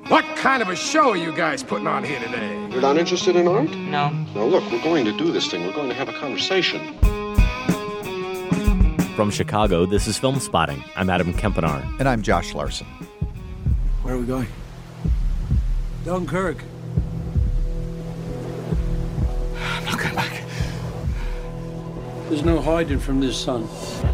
What kind of a show are you guys putting on here today? You're not interested in art? No. Now look, we're going to do this thing. We're going to have a conversation. From Chicago, this is Film Spotting. I'm Adam Kempenaar. And I'm Josh Larson. Where are we going? Dunkirk. I'm not going back. There's no hiding from this sun.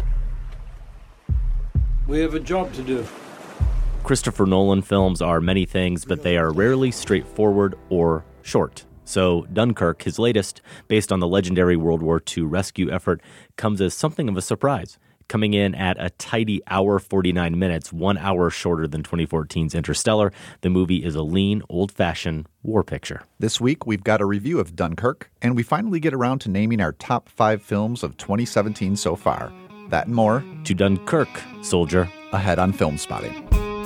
We have a job to do. Christopher Nolan films are many things, but they are rarely straightforward or short. So Dunkirk, his latest, based on the legendary World War II rescue effort, comes as something of a surprise, coming in at a tidy hour 49 minutes, 1 hour shorter than 2014's Interstellar. The movie is a lean, old-fashioned war picture. This week, we've got a review of Dunkirk, and we finally get around to naming our top 5 films of 2017 so far. That and more. To Dunkirk, soldier. Ahead on Film Spotting.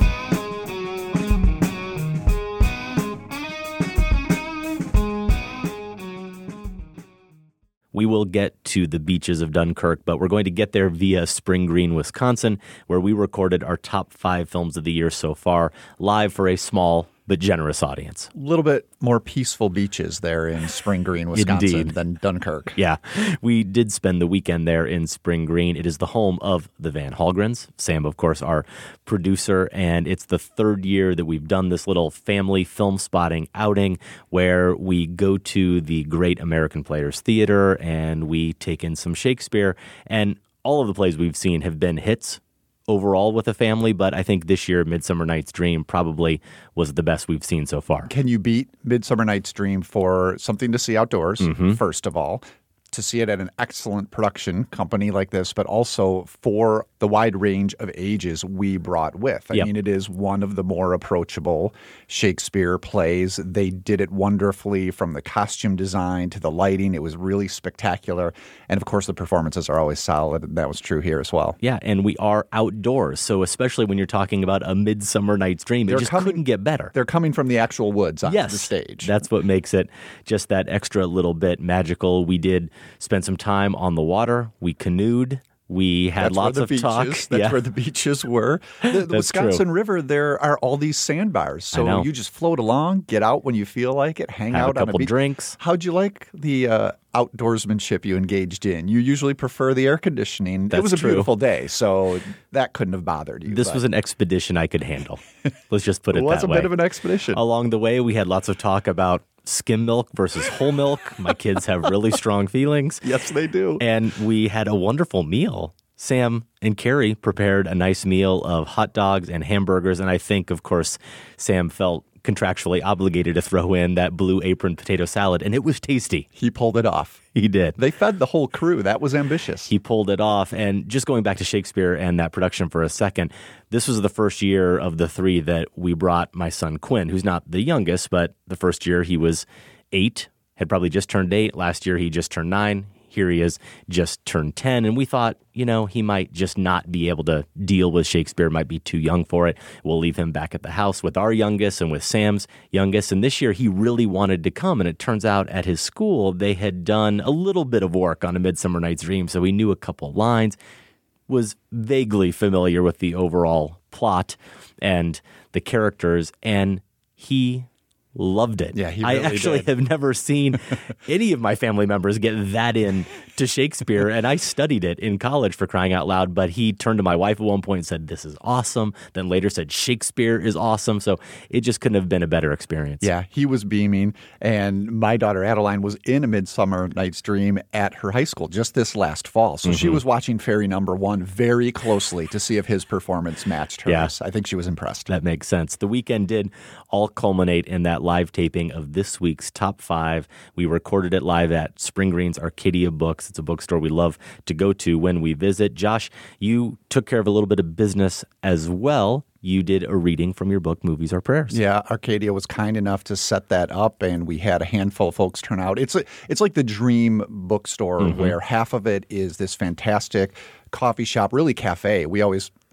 We will get to the beaches of Dunkirk, but we're going to get there via Spring Green, Wisconsin, where we recorded our top 5 films of the year so far, live for a small but generous audience. A little bit more peaceful beaches there in Spring Green, Wisconsin Indeed. than Dunkirk. Yeah, we did spend the weekend there in Spring Green. It is the home of the Van Hallgrens. Sam, of course, our producer, and it's the third year that we've done this little family film spotting outing where we go to the Great American Players Theater and we take in some Shakespeare. And all of the plays we've seen have been hits overall with a family, but I think this year Midsummer Night's Dream probably was the best we've seen so far. Can you beat Midsummer Night's Dream for something to see outdoors, first of all? To see it at an excellent production company like this, but also for the wide range of ages we brought with. I mean, it is one of the more approachable Shakespeare plays. They did it wonderfully from the costume design to the lighting. It was really spectacular. And of course, the performances are always solid. That was true here as well. Yeah, and we are outdoors. So especially when you're talking about a Midsummer Night's Dream, it just couldn't get better. They're coming from the actual woods onto the stage. That's what makes it just that extra little bit magical. We did spend some time on the water. We canoed. We had lots of talk. That's where the beaches were. The Wisconsin River, there are all these sandbars. So you just float along, get out when you feel like it, hang out on a beach. Have a couple drinks. How'd you like the outdoorsmanship you engaged in? You usually prefer the air conditioning. It was a beautiful day, so that couldn't have bothered you. This was an expedition I could handle. Let's just put it that way. It was a bit of an expedition. Along the way, we had lots of talk about skim milk versus whole milk. My kids have really strong feelings. Yes, they do. And we had a wonderful meal. Sam and Carrie prepared a nice meal of hot dogs and hamburgers. And I think, of course, Sam felt contractually obligated to throw in that Blue Apron potato salad. And it was tasty. He pulled it off. He did. They fed the whole crew. That was ambitious. He pulled it off. And just going back to Shakespeare and that production for a second, this was the first year of the 3 that we brought my son Quinn, who's not the youngest, but the first year he was 8, had probably just turned 8. Last year he just turned 9. Here he is, just turned 10. And we thought, he might just not be able to deal with Shakespeare, might be too young for it. We'll leave him back at the house with our youngest and with Sam's youngest. And this year he really wanted to come. And it turns out at his school, they had done a little bit of work on A Midsummer Night's Dream. So he knew a couple lines, was vaguely familiar with the overall plot and the characters. And he loved it. Yeah, he really I actually did. have never seen any of my family members get that into Shakespeare, and I studied it in college, for crying out loud, but he turned to my wife at one point and said, "This is awesome," then later said, "Shakespeare is awesome," so it just couldn't have been a better experience. Yeah, he was beaming, and my daughter Adeline was in A Midsummer Night's Dream at her high school just this last fall, so she was watching Fairy Number 1 very closely to see if his performance matched hers. Yeah. I think she was impressed. That makes sense. The weekend did all culminate in that live taping of this week's Top 5. We recorded it live at Spring Green's Arcadia Books. It's a bookstore we love to go to when we visit. Josh, you took care of a little bit of business as well. You did a reading from your book, Movies Are Prayers. Yeah, Arcadia was kind enough to set that up, and we had a handful of folks turn out. It's like the dream bookstore where half of it is this fantastic coffee shop, really cafe. We always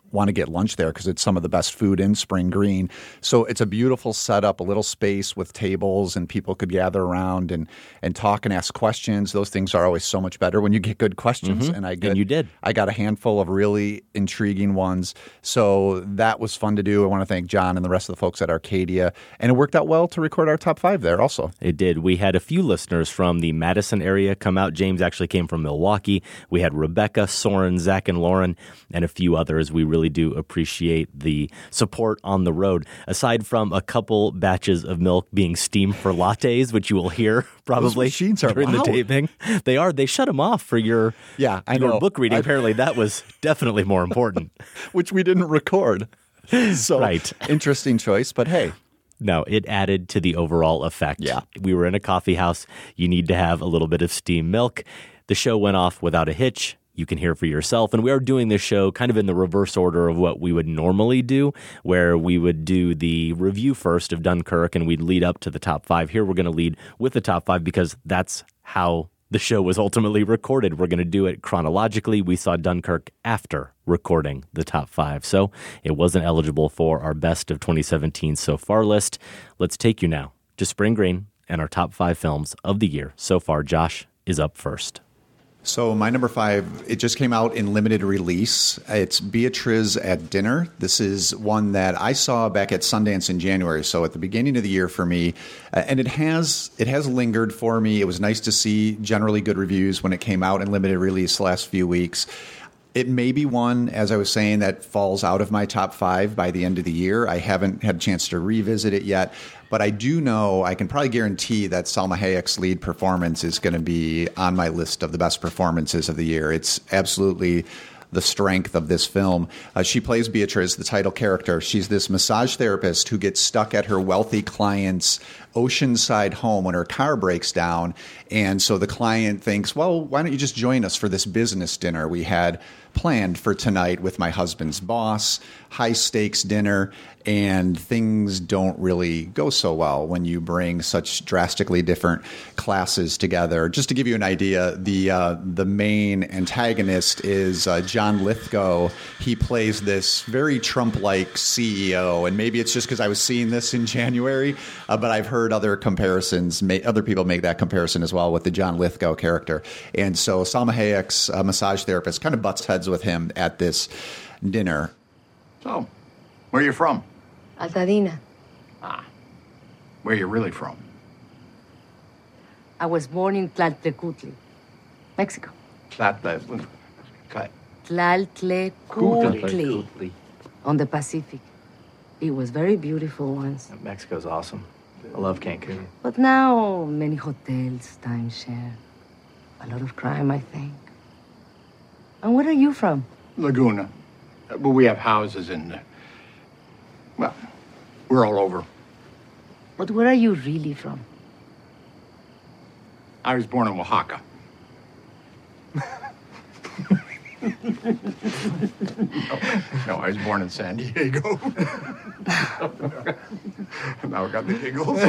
want to get lunch there because it's some of the best food in Spring Green. So it's a beautiful setup, a little space with tables, and people could gather around and talk and ask questions. Those things are always so much better when you get good questions. And you did. I got a handful of really intriguing ones. So that was fun to do. I want to thank John and the rest of the folks at Arcadia. And it worked out well to record our top 5 there also. It did. We had a few listeners from the Madison area come out. James actually came from Milwaukee. We had Rebecca, Soren, Zach, and Lauren, and a few others. We really do appreciate the support on the road. Aside from a couple batches of milk being steamed for lattes, which you will hear probably machines are during the loud. taping. They are. They shut them off for your book reading. Apparently, that was definitely more important. Which we didn't record. So Right. Interesting choice, but hey. No, it added to the overall effect. Yeah. We were in a coffee house. You need to have a little bit of steamed milk. The show went off without a hitch. You can hear for yourself. And we are doing this show kind of in the reverse order of what we would normally do, where we would do the review first of Dunkirk and we'd lead up to the top 5. Here we're going to lead with the top 5 because that's how the show was ultimately recorded. We're going to do it chronologically. We saw Dunkirk after recording the top 5, so it wasn't eligible for our best of 2017 so far list. Let's take you now to Spring Green and our top 5 films of the year so far. Josh is up first. So my number 5, it just came out in limited release. It's Beatriz at Dinner. This is one that I saw back at Sundance in January, so at the beginning of the year for me. And it has lingered for me. It was nice to see generally good reviews when it came out in limited release the last few weeks. It may be one, as I was saying, that falls out of my top 5 by the end of the year. I haven't had a chance to revisit it yet, but I do know, I can probably guarantee that Salma Hayek's lead performance is going to be on my list of the best performances of the year. It's absolutely the strength of this film. She plays Beatriz, the title character. She's this massage therapist who gets stuck at her wealthy client's oceanside home when her car breaks down. And so the client thinks, well, why don't you just join us for this business dinner we had planned for tonight with my husband's boss, high stakes dinner, and things don't really go so well when you bring such drastically different classes together. Just to give you an idea, the main antagonist is John Lithgow. He plays this very Trump-like CEO, and maybe it's just because I was seeing this in January, but I've heard other comparisons, other people make that comparison as well with the John Lithgow character. And so Salma Hayek's massage therapist kind of butts heads with him at this dinner. So, where are you from? Altadena. Where are you really from? I was born in Tlaltecutli, Mexico. Tlaltecutli. Tlaltecutli. On the Pacific. It was very beautiful once. Mexico's awesome. I love Cancun. But now, many hotels, timeshare. A lot of crime, I think. And where are you from? Laguna. But we have houses in, well, we're all over. But where are you really from? I was born in Oaxaca. No, I was born in San Diego. Now I got the giggles.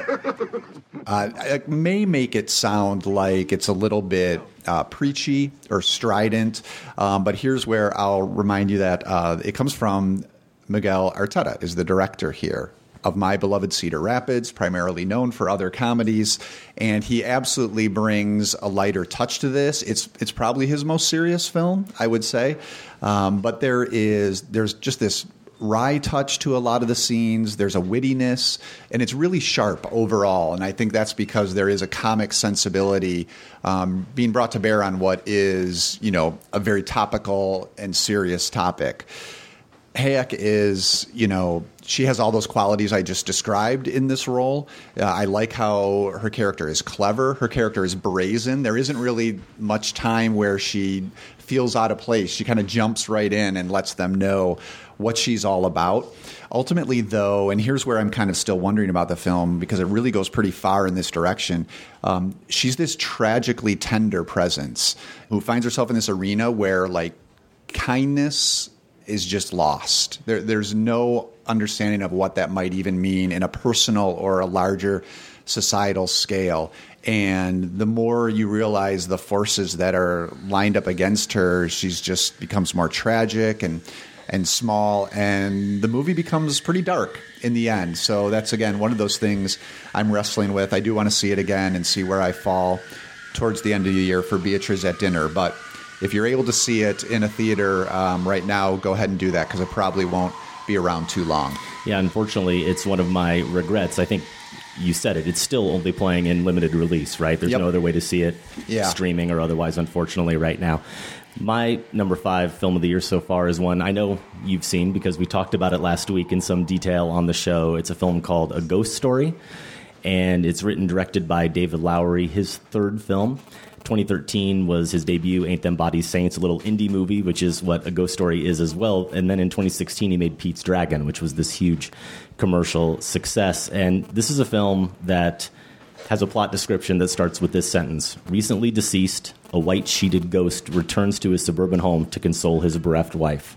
It may make it sound like it's a little bit preachy or strident, but here's where I'll remind you that it comes from Miguel Arteta, is the director here of My Beloved Cedar Rapids, primarily known for other comedies, and he absolutely brings a lighter touch to this. It's probably his most serious film, I would say, but there's just this wry touch to a lot of the scenes. There's a wittiness, and it's really sharp overall. And I think that's because there is a comic sensibility being brought to bear on what is, a very topical and serious topic. Hayek is, she has all those qualities I just described in this role. I like how her character is clever. Her character is brazen. There isn't really much time where she feels out of place. She kind of jumps right in and lets them know what she's all about. Ultimately, though, and here's where I'm kind of still wondering about the film because it really goes pretty far in this direction, she's this tragically tender presence who finds herself in this arena where, kindness is just lost. There's no understanding of what that might even mean in a personal or a larger societal scale. And the more you realize the forces that are lined up against her, she's just becomes more tragic. And and small, and the movie becomes pretty dark in the end. So that's, again, one of those things I'm wrestling with. I do want to see it again and see where I fall towards the end of the year for Beatriz at Dinner. But if you're able to see it in a theater right now, go ahead and do that, because it probably won't be around too long. Yeah, unfortunately, it's one of my regrets. I think you said it. It's still only playing in limited release, right? There's no other way to see it streaming or otherwise, unfortunately, right now. My number 5 film of the year so far is one I know you've seen because we talked about it last week in some detail on the show. It's a film called A Ghost Story, and it's written and directed by David Lowery, his third film. 2013 was his debut, Ain't Them Bodies Saints, a little indie movie, which is what A Ghost Story is as well. And then in 2016, he made Pete's Dragon, which was this huge commercial success. And this is a film that has a plot description that starts with this sentence. Recently deceased, a white-sheeted ghost returns to his suburban home to console his bereft wife.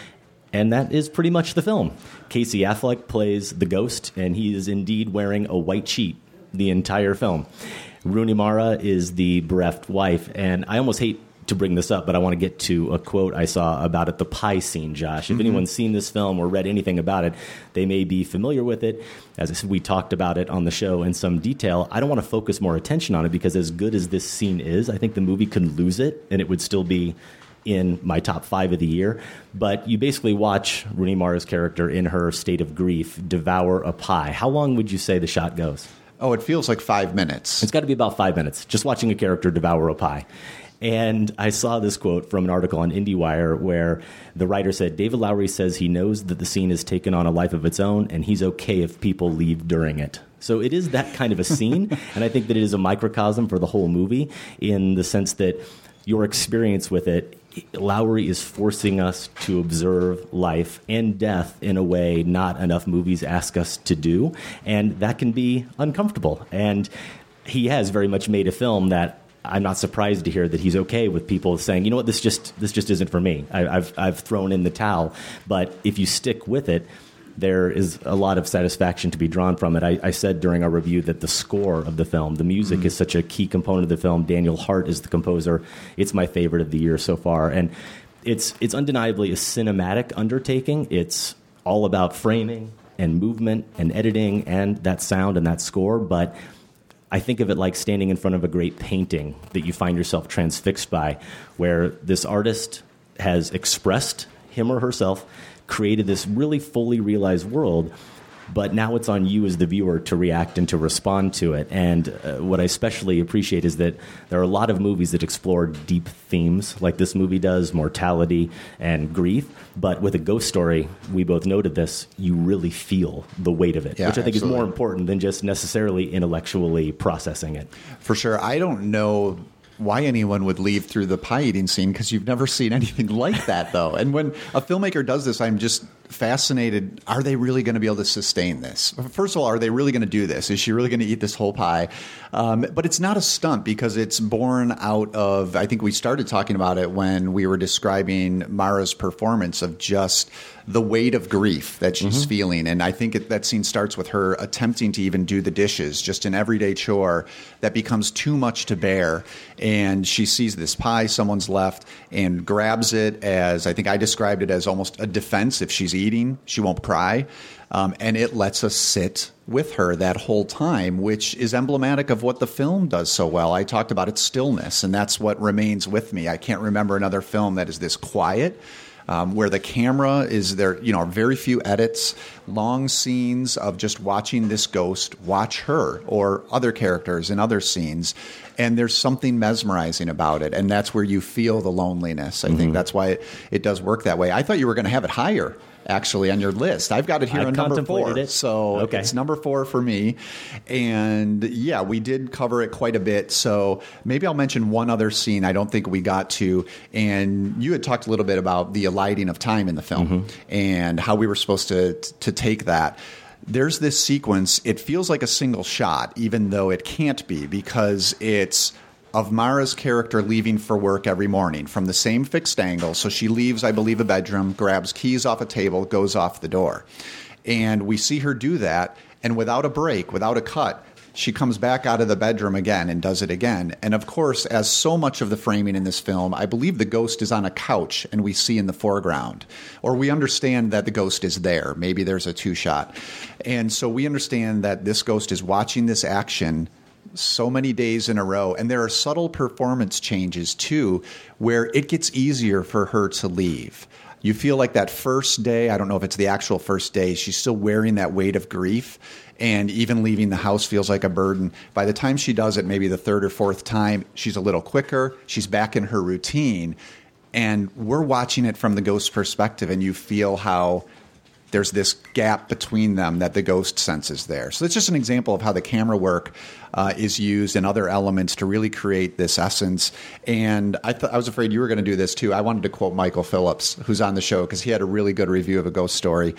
And that is pretty much the film. Casey Affleck plays the ghost, and he is indeed wearing a white sheet the entire film. Rooney Mara is the bereft wife, and I almost hate to bring this up, but I want to get to a quote I saw about it, the pie scene, Josh. If anyone's seen this film or read anything about it, they may be familiar with it. As I said, we talked about it on the show in some detail. I don't want to focus more attention on it because as good as this scene is, I think the movie could lose it, and it would still be in my top 5 of the year. But you basically watch Rooney Mara's character in her state of grief devour a pie. How long would you say the shot goes? Oh, it feels like 5 minutes. It's got to be about 5 minutes, just watching a character devour a pie. And I saw this quote from an article on IndieWire where the writer said, David Lowery says he knows that the scene has taken on a life of its own, and he's okay if people leave during it. So it is that kind of a scene, and I think that it is a microcosm for the whole movie in the sense that your experience with it, Lowery is forcing us to observe life and death in a way not enough movies ask us to do, and that can be uncomfortable. And he has very much made a film that I'm not surprised to hear that he's okay with people saying, you know what, this just isn't for me. I've thrown in the towel. But if you stick with it, there is a lot of satisfaction to be drawn from it. I said during our review that the score of the film, the music is such a key component of the film. Daniel Hart is the composer. It's my favorite of the year so far. And it's undeniably a cinematic undertaking. It's all about framing and movement and editing and that sound and that score. But I think of it like standing in front of a great painting that you find yourself transfixed by, where this artist has expressed him or herself, created this really fully realized world, but now it's on you as the viewer to react and to respond to it. And what I especially appreciate is that there are a lot of movies that explore deep themes like this movie does, mortality and grief. But with A Ghost Story, we both noted this, you really feel the weight of it, which I think is more important than just necessarily intellectually processing it. For sure. I don't know why anyone would leave through the pie eating scene, because you've never seen anything like that, though. And when a filmmaker does this, I'm just fascinated. Are they really going to be able to sustain this? First of all, are they really going to do this? Is she really going to eat this whole pie? But it's not a stunt because it's born out of, I think we started talking about it when we were describing Mara's performance of just the weight of grief that she's feeling. And I think that scene starts with her attempting to even do the dishes, just an everyday chore that becomes too much to bear. And she sees this pie someone's left and grabs it as, I think I described it as almost a defense. If she's eating, she won't cry. And it lets us sit with her that whole time, which is emblematic of what the film does so well. I talked about its stillness, and that's what remains with me. I can't remember another film that is this quiet, where the camera is there, very few edits, long scenes of just watching this ghost watch her or other characters in other scenes. And there's something mesmerizing about it. And that's where you feel the loneliness. I think that's why it does work that way. I thought you were going to have it higher, actually, on your list. I've got it here on number 4. So it's number 4 for me. And yeah, we did cover it quite a bit. So maybe I'll mention one other scene I don't think we got to. And you had talked a little bit about the eliding of time in the film and how we were supposed to take that. There's this sequence, it feels like a single shot, even though it can't be, because it's of Mara's character leaving for work every morning from the same fixed angle. So she leaves, I believe, a bedroom, grabs keys off a table, goes off the door. And we see her do that, and without a break, without a cut, She comes back out of the bedroom again and does it again. And of course, as so much of the framing in this film, I believe the ghost is on a couch and we see in the foreground. Or we understand that the ghost is there. Maybe there's a two-shot. And so we understand that this ghost is watching this action so many days in a row. And there are subtle performance changes, too, where it gets easier for her to leave. You feel like that first day, I don't know if it's the actual first day, she's still wearing that weight of grief, and even leaving the house feels like a burden. By the time she does it, maybe the third or fourth time, she's a little quicker, she's back in her routine, and we're watching it from the ghost's perspective, and you feel how there's this gap between them that the ghost senses there. So that's just an example of how the camera work is used and other elements to really create this essence. And I was afraid you were going to do this too. I wanted to quote Michael Phillips, who's on the show, because he had a really good review of A Ghost Story.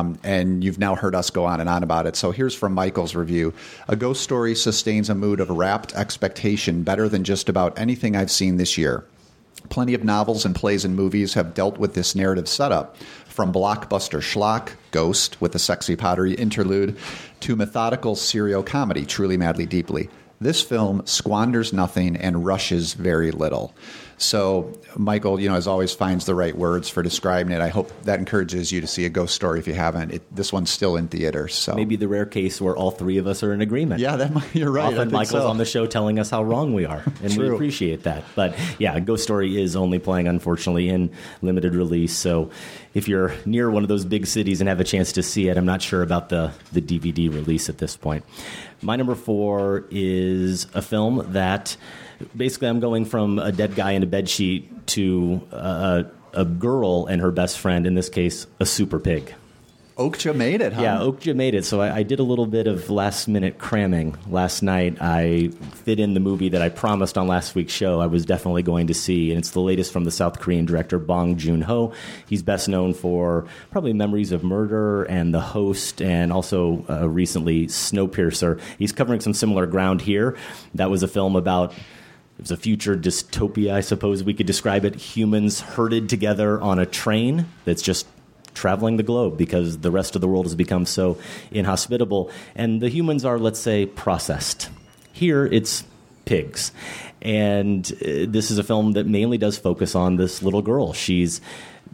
And you've now heard us go on and on about it. So here's from Michael's review. A Ghost Story sustains a mood of rapt expectation better than just about anything I've seen this year. Plenty of novels and plays and movies have dealt with this narrative setup, from blockbuster schlock, Ghost, with a sexy pottery interlude, to methodical serial comedy, Truly, Madly, Deeply. This film squanders nothing and rushes very little. So Michael, as always, finds the right words for describing it. I hope that encourages you to see A Ghost Story if you haven't. This one's still in theaters. So maybe the rare case where all three of us are in agreement. Yeah, you're right. Often Michael's on the show telling us how wrong we are, and we appreciate that. But yeah, Ghost Story is only playing, unfortunately, in limited release. So if you're near one of those big cities and have a chance to see it, I'm not sure about the DVD release at this point. My number 4 is a film that basically I'm going from a dead guy in a bedsheet to a girl and her best friend, in this case, a super pig. Okja made it, huh? Yeah, Okja made it. So I did a little bit of last-minute cramming last night. I fit in the movie that I promised on last week's show I was definitely going to see, and it's the latest from the South Korean director Bong Joon-ho. He's best known for probably Memories of Murder and The Host, and also recently Snowpiercer. He's covering some similar ground here. That was a film about... It was a future dystopia, I suppose we could describe it. Humans herded together on a train that's just traveling the globe because the rest of the world has become so inhospitable. And the humans are, let's say, processed. Here, it's pigs. And this is a film that mainly does focus on this little girl. She's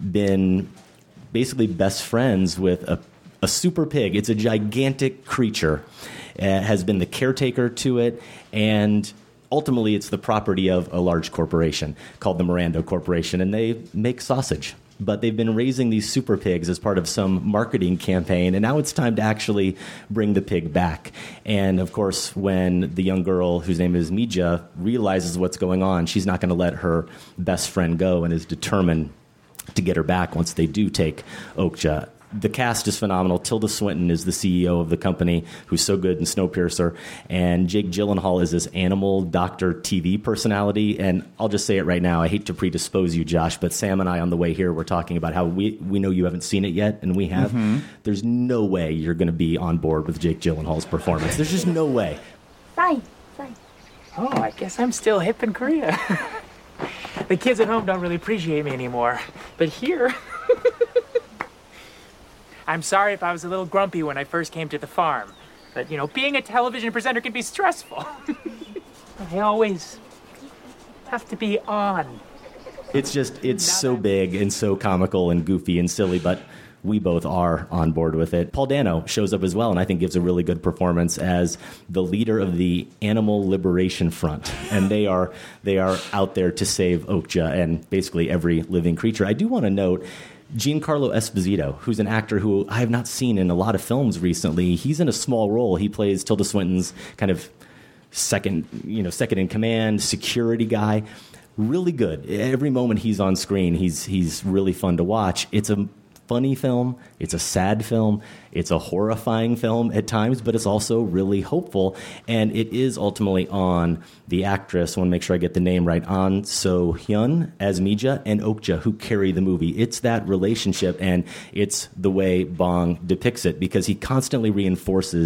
been basically best friends with a super pig. It's a gigantic creature. Has been the caretaker to it, and ultimately, it's the property of a large corporation called the Miranda Corporation, and they make sausage. But they've been raising these super pigs as part of some marketing campaign, and now it's time to actually bring the pig back. And, of course, when the young girl, whose name is Mija, realizes what's going on, she's not going to let her best friend go and is determined to get her back once they do take Okja. The cast is phenomenal. Tilda Swinton is the CEO of the company, who's so good in Snowpiercer. And Jake Gyllenhaal is this animal doctor TV personality. And I'll just say it right now. I hate to predispose you, Josh, but Sam and I on the way here were talking about how we know you haven't seen it yet, and we have. Mm-hmm. There's no way you're going to be on board with Jake Gyllenhaal's performance. There's just no way. Fine. Oh, I guess I'm still hip in Korea. The kids at home don't really appreciate me anymore. But here... I'm sorry if I was a little grumpy when I first came to the farm. But, being a television presenter can be stressful. I always have to be on. It's so big and so comical and goofy and silly, but we both are on board with it. Paul Dano shows up as well, and I think gives a really good performance as the leader of the Animal Liberation Front. And they are out there to save Okja and basically every living creature. I do want to note... Giancarlo Esposito, who's an actor who I have not seen in a lot of films recently. He's in a small role. He plays Tilda Swinton's kind of second in command, security guy. Really good. Every moment he's on screen, he's really fun to watch. It's a funny film. It's a sad film. It's a horrifying film at times, but it's also really hopeful. And it is ultimately on the actress, I want to make sure I get the name right, Ahn So-hyun as Mija, and Okja, who carry the movie. It's that relationship, and it's the way Bong depicts it, because he constantly reinforces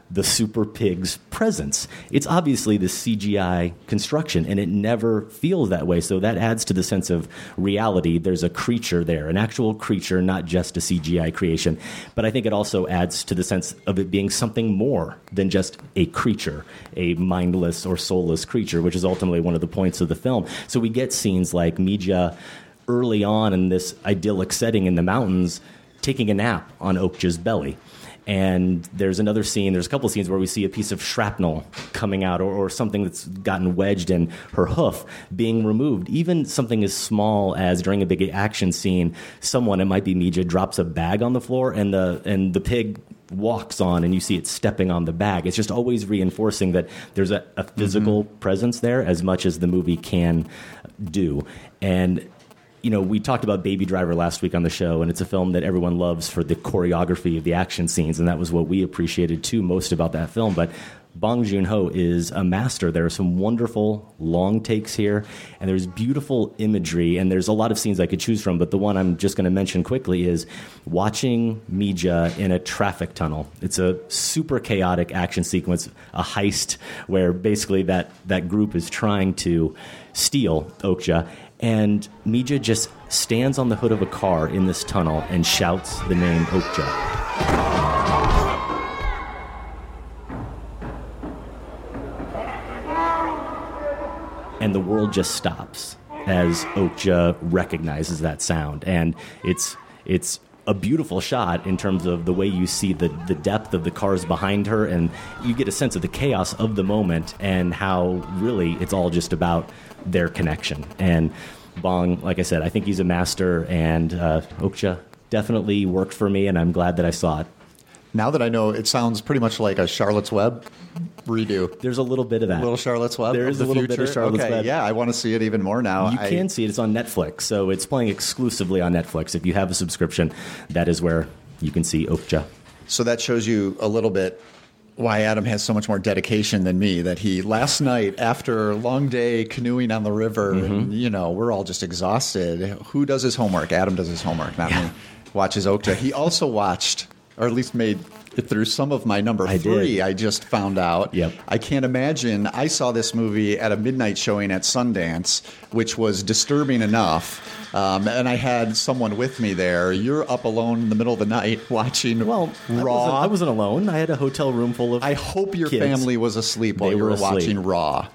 the super pig's presence. It's obviously the CGI construction, and it never feels that way. So that adds to the sense of reality. There's a creature there, an actual creature, not just a CGI creation. But I think it also adds to the sense of it being something more than just a creature, a mindless or soulless creature, which is ultimately one of the points of the film. So we get scenes like Mija early on in this idyllic setting in the mountains taking a nap on Okja's belly. And there's another scene, there's a couple of scenes where we see a piece of shrapnel coming out or something that's gotten wedged in her hoof being removed. Even something as small as during a big action scene, someone, it might be Mija, drops a bag on the floor and the pig walks on and you see it stepping on the bag. It's just always reinforcing that there's a physical presence there as much as the movie can do. And you know, we talked about Baby Driver last week on the show, and it's a film that everyone loves for the choreography of the action scenes, and that was what we appreciated, too, most about that film. But Bong Joon-ho is a master. There are some wonderful long takes here, and there's beautiful imagery, and there's a lot of scenes I could choose from, but the one I'm just going to mention quickly is watching Mija in a traffic tunnel. It's a super chaotic action sequence, a heist, where basically that group is trying to steal Okja, and Mija just stands on the hood of a car in this tunnel and shouts the name Okja. And the world just stops as Okja recognizes that sound. And it's a beautiful shot in terms of the way you see the depth of the cars behind her, and you get a sense of the chaos of the moment and how really it's all just about their connection. And Bong, like I said, I think he's a master, and Okja definitely worked for me, and I'm glad that I saw it. Now that I know, it sounds pretty much like a Charlotte's Web redo. There's a little bit of that. A little Charlotte's Web. There is a little bit of Charlotte's Web. Yeah, I want to see it even more now. You can see it. It's on Netflix, so it's playing exclusively on Netflix. If you have a subscription, that is where you can see Okja. So that shows you a little bit why Adam has so much more dedication than me, that he, last night, after a long day canoeing on the river, and, you know, we're all just exhausted. Who does his homework? Adam does his homework, not me. Watches Okja. He also watched, or at least made it through some of my number 3, I just found out. Yep. I can't imagine. I saw this movie at a midnight showing at Sundance, which was disturbing enough. And I had someone with me there. You're up alone in the middle of the night watching Raw. I wasn't alone. I had a hotel room full of I hope your kids. family was asleep while you were watching Raw.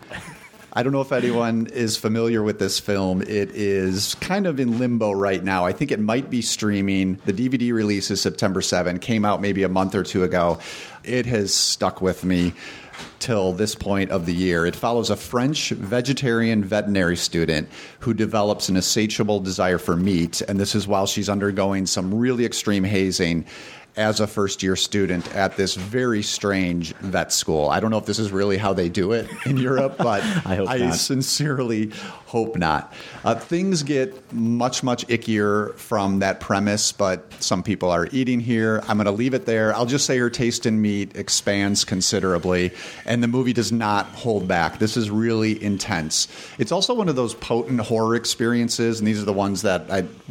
I don't know if anyone is familiar with this film. It is kind of in limbo right now. I think it might be streaming. The DVD release is September 7. Came out maybe a month or two ago. It has stuck with me till this point of the year. It follows a French vegetarian veterinary student who develops an insatiable desire for meat, and this is while she's undergoing some really extreme hazing as a first-year student at this very strange vet school. I don't know if this is really how they do it in Europe, but I sincerely hope not. Things get much, much ickier from that premise, but some people are eating here. I'm going to leave it there. I'll just say her taste in meat expands considerably, and the movie does not hold back. This is really intense. It's also one of those potent horror experiences, and these are the ones that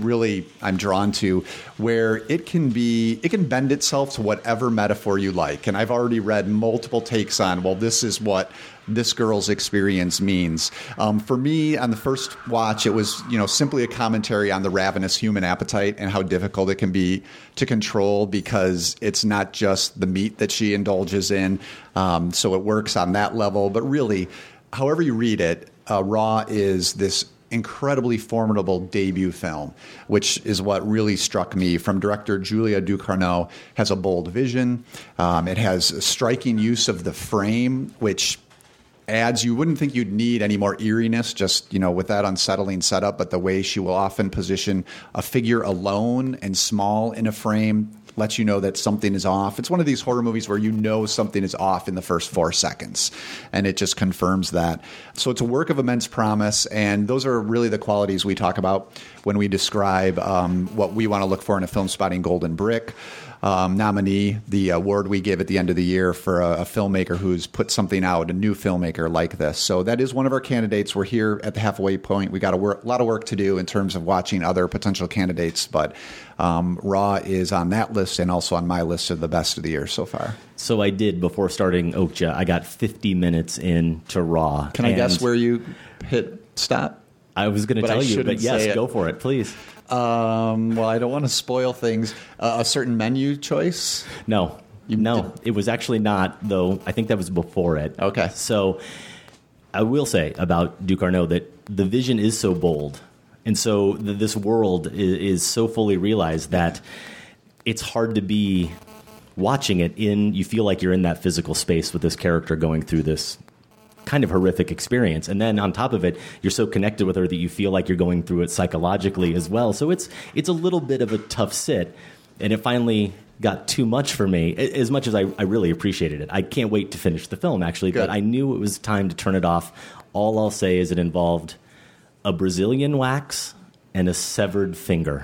I'm drawn to, where it can bend itself to whatever metaphor you like. And I've already read multiple takes on, well, this is what this girl's experience means. For me, on the first watch, it was simply a commentary on the ravenous human appetite and how difficult it can be to control, because it's not just the meat that she indulges in. So it works on that level. But really, however you read it, Raw is this incredibly formidable debut film, which is what really struck me. From director Julia Ducournau, has a bold vision. It has a striking use of the frame, which adds, you wouldn't think you'd need any more eeriness just, with that unsettling setup, but the way she will often position a figure alone and small in a frame lets you know that something is off. It's one of these horror movies where something is off in the first 4 seconds, and it just confirms that. So it's a work of immense promise, and those are really the qualities we talk about when we describe what we want to look for in a Film Spotting Golden Brick nominee, the award we give at the end of the year for a filmmaker who's put something out, a new filmmaker like this. So that is one of our candidates. We're here at the halfway point. We got a lot of work to do in terms of watching other potential candidates, but Raw is on that list and also on my list of the best of the year so far. So I did, before starting Okja, I got 50 minutes into Raw. Can I guess where you hit stop? I was going to tell you, but yes, go for it, please. Well, I don't want to spoil things. A certain menu choice? No, it was actually not, though. I think that was before it. Okay. So I will say about Ducarneau that the vision is so bold, and so this world is so fully realized that it's hard to be watching it you feel like you're in that physical space with this character going through this kind of horrific experience. And then on top of it, you're so connected with her that you feel like you're going through it psychologically as well. So it's a little bit of a tough sit, and it finally got too much for me, as much as I really appreciated it. I can't wait to finish the film, actually. Good. But I knew it was time to turn it off. All I'll say is it involved a Brazilian wax and a severed finger.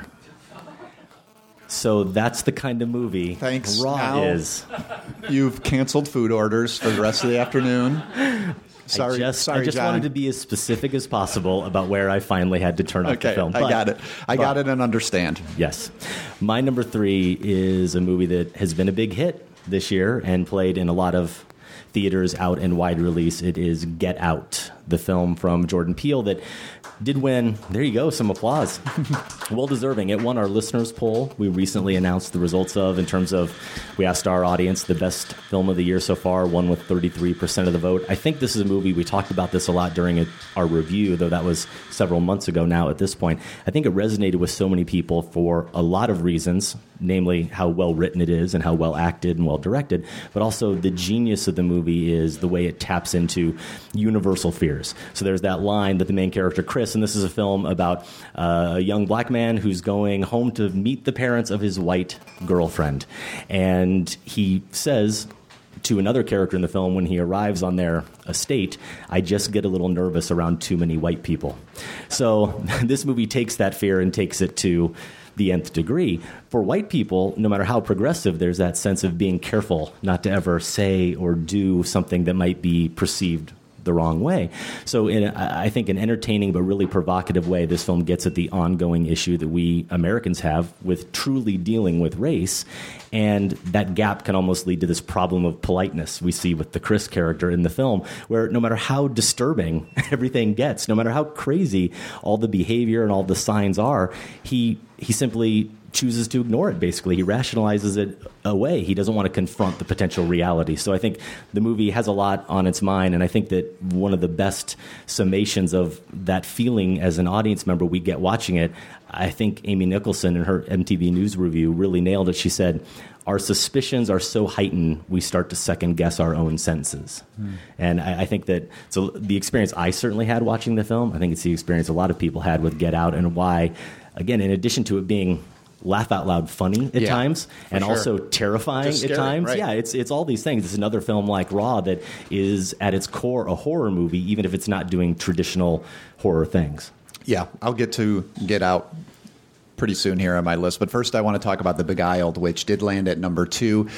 So that's the kind of movie Thanks. Raw now is. You've canceled food orders for the rest of the afternoon. Sorry, I just wanted to be as specific as possible about where I finally had to turn off the film. I got it. I got it and understand. Yes. My number 3 is a movie that has been a big hit this year and played in a lot of theaters out in wide release. It is Get Out, the film from Jordan Peele that did win, there you go, some applause. Well deserving. It won our listeners poll. We recently announced the results of, in terms of, we asked our audience, the best film of the year so far, won with 33% of the vote. I think this is a movie, we talked about this a lot during our review, though that was several months ago now at this point. I think it resonated with so many people for a lot of reasons, namely how well written it is and how well acted and well directed, but also the genius of the movie is the way it taps into universal fears. So there's that line that the main character, Chris, and this is a film about a young black man who's going home to meet the parents of his white girlfriend. And he says to another character in the film when he arrives on their estate, I just get a little nervous around too many white people. So this movie takes that fear and takes it to the nth degree. For white people, no matter how progressive, there's that sense of being careful not to ever say or do something that might be perceived the wrong way. So in, I think, an entertaining but really provocative way, this film gets at the ongoing issue that we Americans have with truly dealing with race. And that gap can almost lead to this problem of politeness we see with the Chris character in the film, where no matter how disturbing everything gets, no matter how crazy all the behavior and all the signs are, he simply chooses to ignore it, basically. He rationalizes it away. He doesn't want to confront the potential reality. So I think the movie has a lot on its mind, and I think that one of the best summations of that feeling as an audience member we get watching it, I think Amy Nicholson in her MTV News review really nailed it. She said, our suspicions are so heightened, we start to second-guess our own senses. And I think that so the experience I certainly had watching the film, I think it's the experience a lot of people had with Get Out, and why, again, in addition to it being laugh out loud funny at times and also terrifying scary, at times. right. Yeah, it's all these things. It's another film like Raw that is at its core a horror movie, even if it's not doing traditional horror things. Yeah, I'll get to Get Out pretty soon here on my list. But first I want to talk about The Beguiled, which did land at number 2.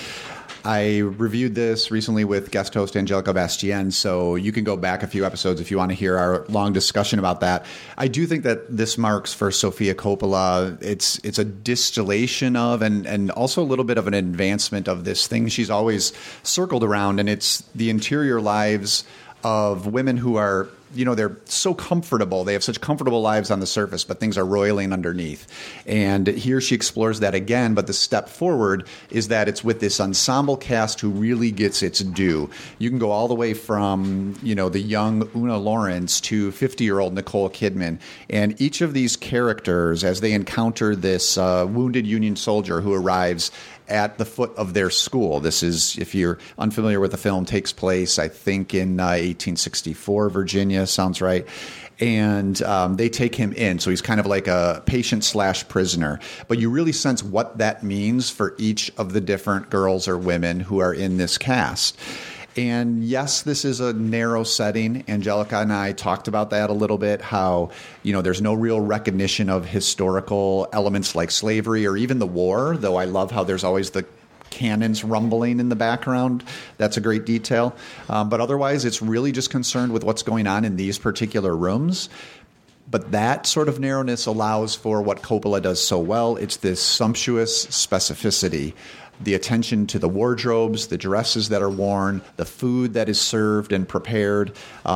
I reviewed this recently with guest host Angelica Bastien, so you can go back a few episodes if you want to hear our long discussion about that. I do think that this marks for Sofia Coppola, it's a distillation of and also a little bit of an advancement of this thing she's always circled around, and it's the interior lives of women who are, you know, they're so comfortable. They have such comfortable lives on the surface, but things are roiling underneath. And here she explores that again, but the step forward is that it's with this ensemble cast who really gets its due. You can go all the way from, you know, the young Una Lawrence to 50-year-old Nicole Kidman. And each of these characters, as they encounter this wounded Union soldier who arrives at the foot of their school. This is, if you're unfamiliar with the film, takes place, I think, in 1864, Virginia, sounds right. And they take him in. So he's kind of like a patient/prisoner. But you really sense what that means for each of the different girls or women who are in this cast. And yes, this is a narrow setting. Angelica and I talked about that a little bit, how, you know, there's no real recognition of historical elements like slavery or even the war, though I love how there's always the cannons rumbling in the background. That's a great detail. But otherwise, it's really just concerned with what's going on in these particular rooms. But that sort of narrowness allows for what Coppola does so well. It's this sumptuous specificity. The attention to the wardrobes, the dresses that are worn, the food that is served and prepared.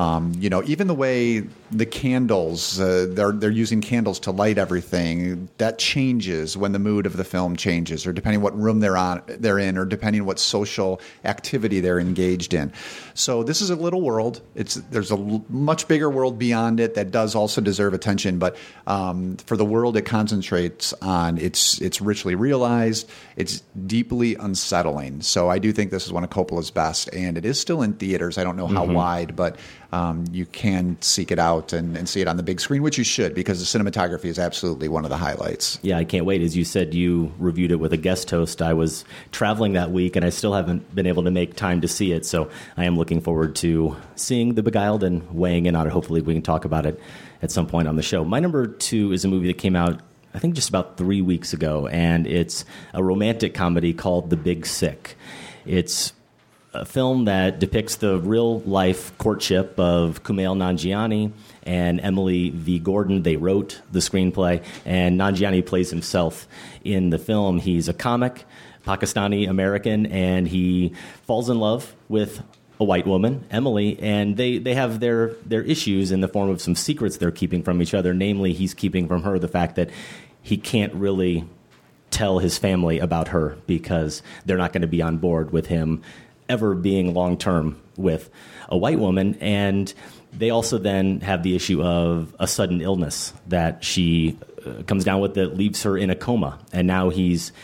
Even the way the candles, they're using candles to light everything. That changes when the mood of the film changes, or depending what room they're in, or depending what social activity they're engaged in. So this is a little world. There's a much bigger world beyond it that does also deserve attention. But for the world it concentrates on, it's richly realized. It's deeply unsettling. So I do think this is one of Coppola's best, and it is still in theaters. I don't know how wide, but you can seek it out and see it on the big screen, which you should, because the cinematography is absolutely one of the highlights. Yeah, I can't wait. As you said, you reviewed it with a guest host. I was traveling that week, and I still haven't been able to make time to see it, so I am looking forward to seeing The Beguiled and weighing in on it. Hopefully we can talk about it at some point on the show. My number 2 is a movie that came out, I think, just about 3 weeks ago, and it's a romantic comedy called The Big Sick. It's a film that depicts the real-life courtship of Kumail Nanjiani and Emily V. Gordon. They wrote the screenplay, and Nanjiani plays himself in the film. He's a comic, Pakistani-American, and he falls in love with a white woman, Emily, and they have their issues in the form of some secrets they're keeping from each other. Namely, he's keeping from her the fact that he can't really tell his family about her because they're not going to be on board with him ever being long-term with a white woman. And they also then have the issue of a sudden illness that she comes down with that leaves her in a coma. And now he's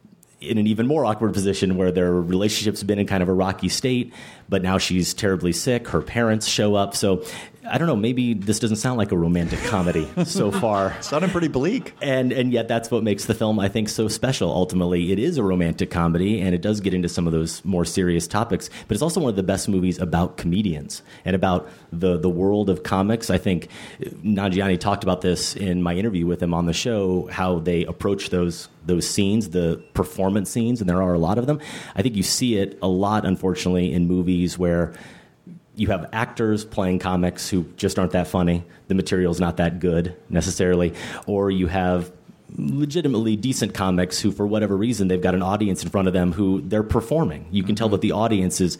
in an even more awkward position where their relationship's been in kind of a rocky state, but now she's terribly sick. Her parents show up. So I don't know, maybe this doesn't sound like a romantic comedy so far. Sounding pretty bleak. And yet that's what makes the film, I think, so special. Ultimately, it is a romantic comedy, and it does get into some of those more serious topics, but it's also one of the best movies about comedians and about the world of comics. I think Nanjiani talked about this in my interview with him on the show, how they approach those scenes, the performance scenes, and there are a lot of them. I think you see it a lot, unfortunately, in movies where you have actors playing comics who just aren't that funny. The material's not that good necessarily. Or you have legitimately decent comics who, for whatever reason, they've got an audience in front of them who they're performing. You can tell that the audience is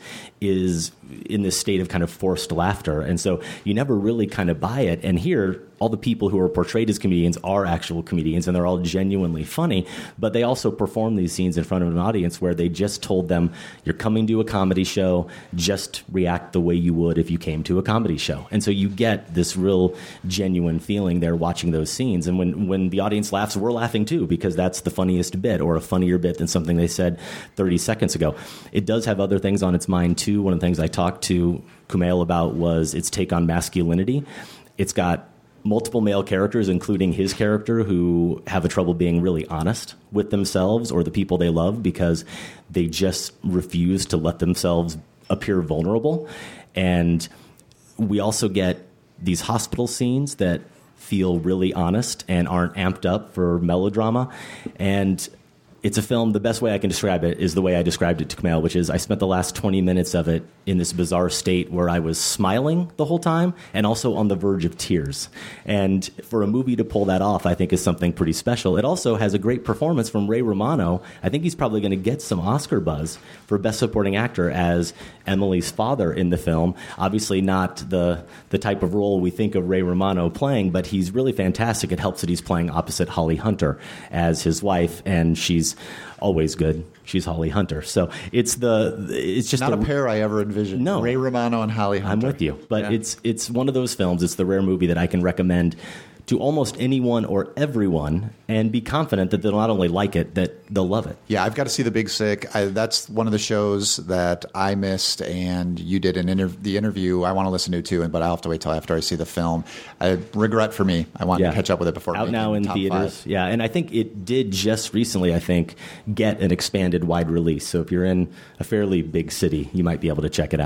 in this state of kind of forced laughter. And so you never really kind of buy it. And here, all the people who are portrayed as comedians are actual comedians, and they're all genuinely funny, but they also perform these scenes in front of an audience where they just told them, you're coming to a comedy show, just react the way you would if you came to a comedy show. And so you get this real genuine feeling there watching those scenes. And when the audience laughs, we're laughing too, because that's the funniest bit, or a funnier bit than something they said 30 seconds ago. It does have other things on its mind too. One of the things I talked to Kumail about was its take on masculinity. It's got multiple male characters, including his character, who have a trouble being really honest with themselves or the people they love because they just refuse to let themselves appear vulnerable. And we also get these hospital scenes that feel really honest and aren't amped up for melodrama. And it's a film, the best way I can describe it is the way I described it to Kumail, which is I spent the last 20 minutes of it in this bizarre state where I was smiling the whole time and also on the verge of tears. And for a movie to pull that off, I think is something pretty special. It also has a great performance from Ray Romano. I think he's probably going to get some Oscar buzz for Best Supporting Actor as Emily's father in the film. Obviously not the type of role we think of Ray Romano playing, but he's really fantastic. It helps that he's playing opposite Holly Hunter as his wife, and she's always good. She's Holly Hunter. So it's just not a pair I ever envisioned. No. Ray Romano and Holly Hunter. I'm with you. But yeah. It's one of those films. It's the rare movie that I can recommend to almost anyone or everyone and be confident that they'll not only like it, that they'll love it. Yeah, I've got to see The Big Sick. That's one of the shows that I missed, and you did the interview I want to listen to too, but I'll have to wait till after I see the film. Regret for me. I want to catch up with it before out now in theaters. 5. Yeah, and I think it did just recently, get an expanded wide release. So if you're in a fairly big city, you might be able to check it out.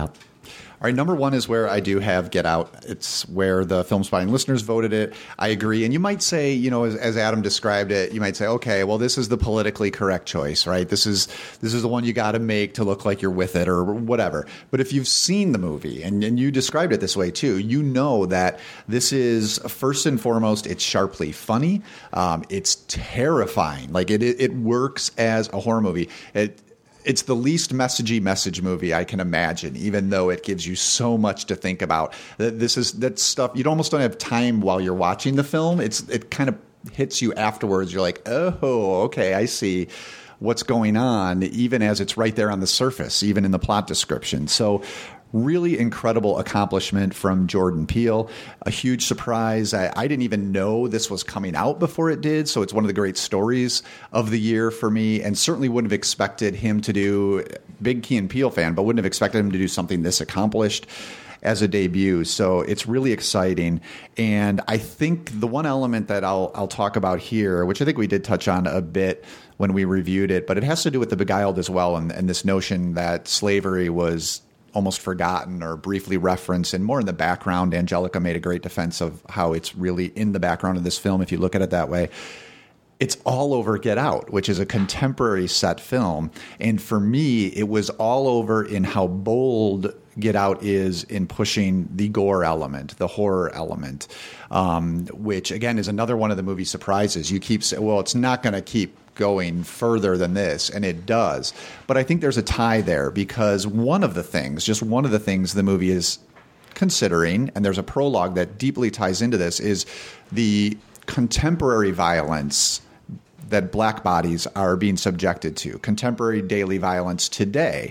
All right, number one is where I do have Get Out. It's where the Film Spotting listeners voted it. I agree. And you might say, you know, as Adam described it, you might say, okay, well, this is the politically correct choice, right? This is the one you got to make to look like you're with it or whatever. But if you've seen the movie, and you described it this way too, you know that this is, first and foremost, it's sharply funny. It's terrifying. Like it works as a horror movie. It's the least messagey message movie I can imagine, even though it gives you so much to think about. That stuff you almost don't have time while you're watching the film. It kind of hits you afterwards. You're like, oh, okay, I see what's going on, even as it's right there on the surface, even in the plot description. So really incredible accomplishment from Jordan Peele. A huge surprise. I didn't even know this was coming out before it did, so it's one of the great stories of the year for me, and certainly wouldn't have expected him to do, big Key and Peele fan, but wouldn't have expected him to do something this accomplished as a debut. So it's really exciting. And I think the one element that I'll talk about here, which I think we did touch on a bit when we reviewed it, but it has to do with The Beguiled as well, and this notion that slavery was almost forgotten or briefly referenced and more in the background. Angelica made a great defense of how it's really in the background of this film, if you look at it that way. It's all over Get Out, which is a contemporary set film. And for me, it was all over in how bold Get Out is in pushing the gore element, the horror element, which, again, is another one of the movie surprises. You keep saying, well, it's not going to keep going further than this, and it does. But I think there's a tie there, because one of the things the movie is considering, and there's a prologue that deeply ties into this, is the contemporary violence that black bodies are being subjected to, contemporary daily violence today.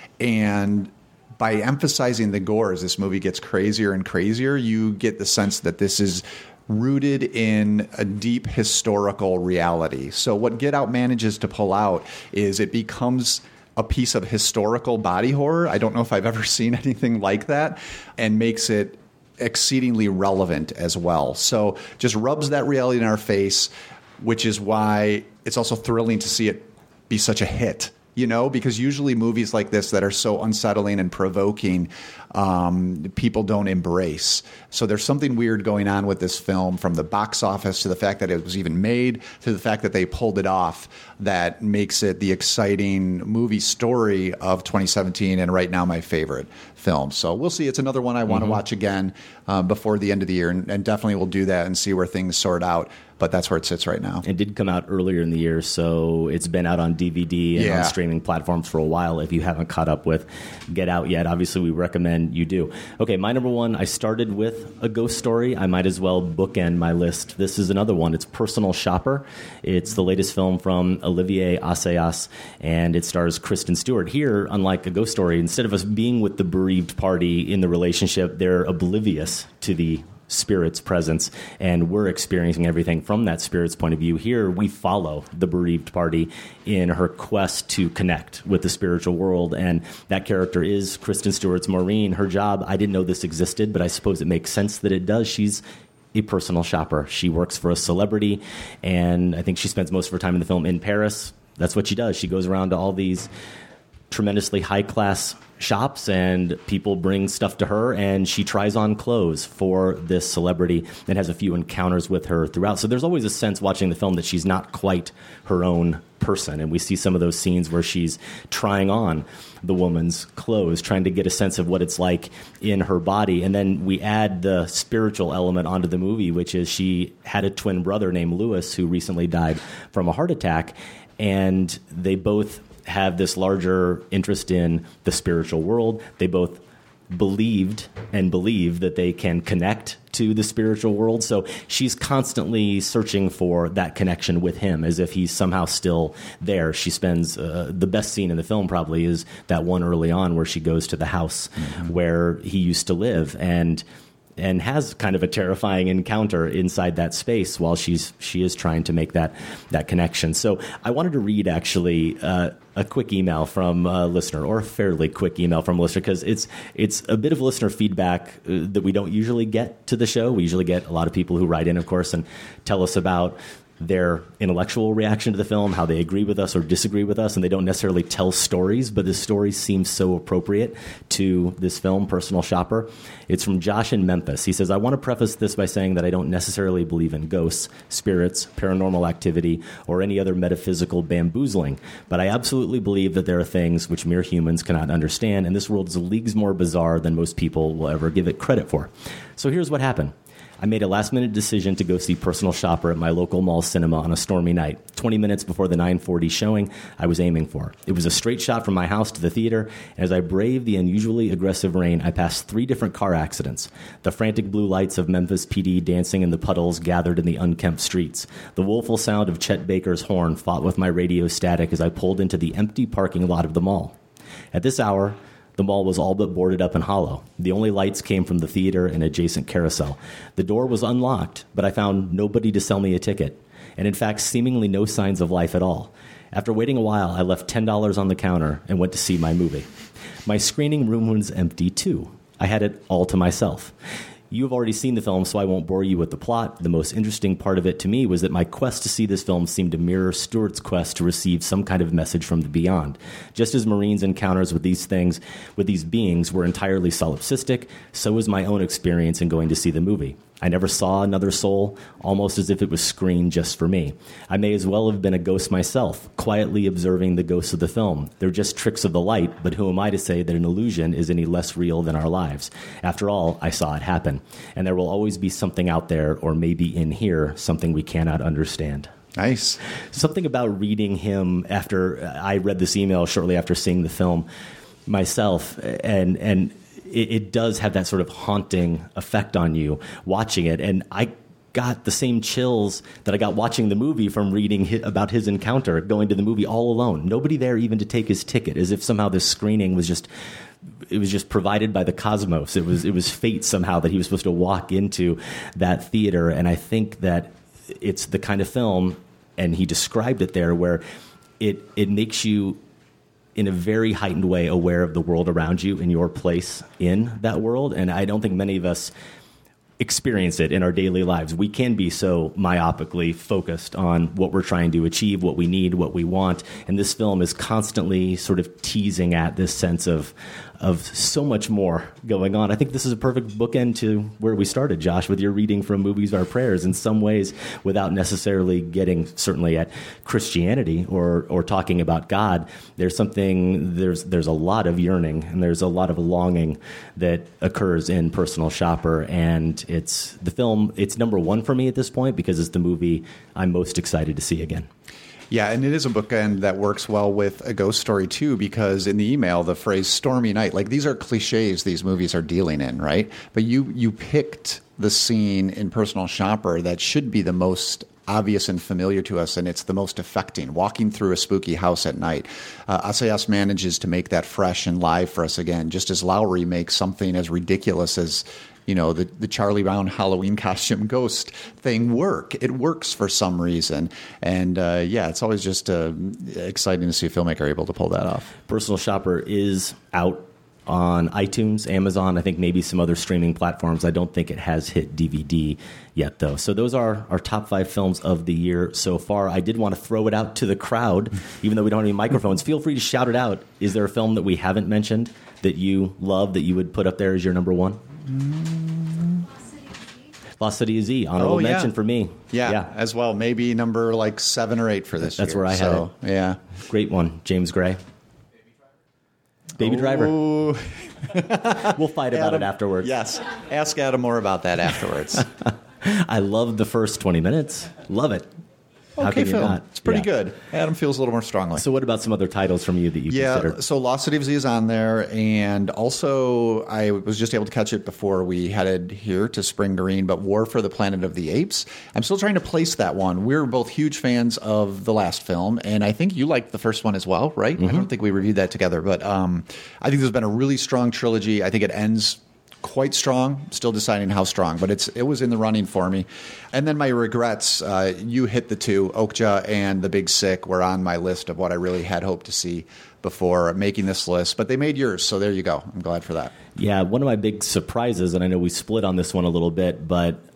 And by emphasizing the gore as this movie gets crazier and crazier, you get the sense that this is rooted in a deep historical reality. So what Get Out manages to pull out is it becomes a piece of historical body horror. I don't know if I've ever seen anything like that, and makes it exceedingly relevant as well. So just rubs that reality in our face, which is why it's also thrilling to see it be such a hit. You know, because usually movies like this that are so unsettling and provoking, people don't embrace. So there's something weird going on with this film, from the box office to the fact that it was even made to the fact that they pulled it off, that makes it the exciting movie story of 2017 and right now my favorite film. So we'll see. It's another one I want to watch again before the end of the year, and definitely we'll do that and see where things sort out. But that's where it sits right now. It did come out earlier in the year, so it's been out on DVD and on streaming platforms for a while. If you haven't caught up with Get Out yet, obviously we recommend you do. Okay, my number one, I started with A Ghost Story. I might as well bookend my list. This is another one. It's Personal Shopper. It's the latest film from Olivier Assayas, and it stars Kristen Stewart. Here, unlike A Ghost Story, instead of us being with the bereaved party in the relationship, they're oblivious to the spirit's presence, and we're experiencing everything from that spirit's point of view. Here we follow the bereaved party in her quest to connect with the spiritual world, and that character is Kristen Stewart's Maureen. Her job, I didn't know this existed, but I suppose it makes sense that it does. She's a personal shopper. She works for a celebrity, and I think she spends most of her time in the film in Paris. That's what she does. She goes around to all these tremendously high-class shops, and people bring stuff to her, and she tries on clothes for this celebrity and has a few encounters with her throughout. So there's always a sense watching the film that she's not quite her own person, and we see some of those scenes where she's trying on the woman's clothes, trying to get a sense of what it's like in her body. And then we add the spiritual element onto the movie, which is she had a twin brother named Louis who recently died from a heart attack, and they both have this larger interest in the spiritual world. They both believed and believe that they can connect to the spiritual world. So she's constantly searching for that connection with him, as if he's somehow still there. She spends the best scene in the film probably is that one early on where she goes to the house where he used to live, and has kind of a terrifying encounter inside that space while she is trying to make that connection. So I wanted to read actually a quick email from a listener, or a fairly quick email from a listener, because it's a bit of listener feedback that we don't usually get to the show. We usually get a lot of people who write in, of course, and tell us about their intellectual reaction to the film, how they agree with us or disagree with us, and they don't necessarily tell stories, but the story seems so appropriate to this film, Personal Shopper. It's from Josh in Memphis. He says, I want to preface this by saying that I don't necessarily believe in ghosts, spirits, paranormal activity, or any other metaphysical bamboozling, but I absolutely believe that there are things which mere humans cannot understand, and this world is leagues more bizarre than most people will ever give it credit for. So here's what happened. I made a last-minute decision to go see Personal Shopper at my local mall cinema on a stormy night, 20 minutes before the 9:40 showing I was aiming for. It was a straight shot from my house to the theater, and as I braved the unusually aggressive rain, I passed 3 different car accidents. The frantic blue lights of Memphis PD dancing in the puddles gathered in the unkempt streets. The woeful sound of Chet Baker's horn fought with my radio static as I pulled into the empty parking lot of the mall. At this hour, the mall was all but boarded up and hollow. The only lights came from the theater and adjacent carousel. The door was unlocked, but I found nobody to sell me a ticket, and in fact, seemingly no signs of life at all. After waiting a while, I left $10 on the counter and went to see my movie. My screening room was empty, too. I had it all to myself. You have already seen the film, so I won't bore you with the plot. The most interesting part of it to me was that my quest to see this film seemed to mirror Stuart's quest to receive some kind of message from the beyond. Just as Marine's encounters with these beings were entirely solipsistic, so was my own experience in going to see the movie. I never saw another soul, almost as if it was screened just for me. I may as well have been a ghost myself, quietly observing the ghosts of the film. They're just tricks of the light, but who am I to say that an illusion is any less real than our lives? After all, I saw it happen. And there will always be something out there, or maybe in here, something we cannot understand. Nice. Something about reading him after I read this email shortly after seeing the film myself, and it does have that sort of haunting effect on you watching it. And I got the same chills that I got watching the movie from reading about his encounter, going to the movie all alone. Nobody there even to take his ticket, as if somehow this screening was just provided by the cosmos. It was fate somehow that he was supposed to walk into that theater. And I think that it's the kind of film, and he described it there, where it makes you, in a very heightened way, aware of the world around you and your place in that world. And I don't think many of us experience it in our daily lives. We can be so myopically focused on what we're trying to achieve, what we need, what we want. And this film is constantly sort of teasing at this sense of so much more going on. I think this is a perfect bookend to where we started, Josh, with your reading from Movies Are Prayers, in some ways without necessarily getting certainly at Christianity or talking about God. There's a lot of yearning and there's a lot of longing that occurs in Personal Shopper, and it's number 1 for me at this point because it's the movie I'm most excited to see again. Yeah, and it is a bookend that works well with a ghost story, too, because in the email, the phrase stormy night, like these are cliches these movies are dealing in, right? But you picked the scene in Personal Shopper that should be the most obvious and familiar to us, and it's the most affecting, walking through a spooky house at night. Assayas manages to make that fresh and live for us again, just as Lowry makes something as ridiculous as the Charlie Brown Halloween costume ghost thing work. It works for some reason. And it's always just exciting to see a filmmaker able to pull that off. Personal Shopper is out on iTunes, Amazon, I think maybe some other streaming platforms. I don't think it has hit DVD yet, though. So those are our top 5 films of the year so far. I did want to throw it out to the crowd, even though we don't have any microphones. Feel free to shout it out. Is there a film that we haven't mentioned that you love that you would put up there as your number 1? Lost City of Z, honorable mention for me. Yeah, as well. Maybe number 7 or 8 for this year. That's where I had it. Yeah. Great one. James Gray. Baby Driver. We'll fight about it afterwards. Yes. Ask Adam more about that afterwards. I love the first 20 minutes. Love it. How Okay, can you film. not? It's pretty Yeah. good. Adam feels a little more strongly. So what about some other titles from you that you considered? So Lost City of Z is on there, and also I was just able to catch it before we headed here to Spring Green, but War for the Planet of the Apes. I'm still trying to place that one. We're both huge fans of the last film, and I think you liked the first one as well, right? I don't think we reviewed that together, but I think there's been a really strong trilogy. I think it ends quite strong. Still deciding how strong, but it was in the running for me. And then my regrets, you hit the 2, Okja and The Big Sick were on my list of what I really had hoped to see before making this list, but they made yours, so there you go. I'm glad for that. Yeah, one of my big surprises, and I know we split on this one a little bit, but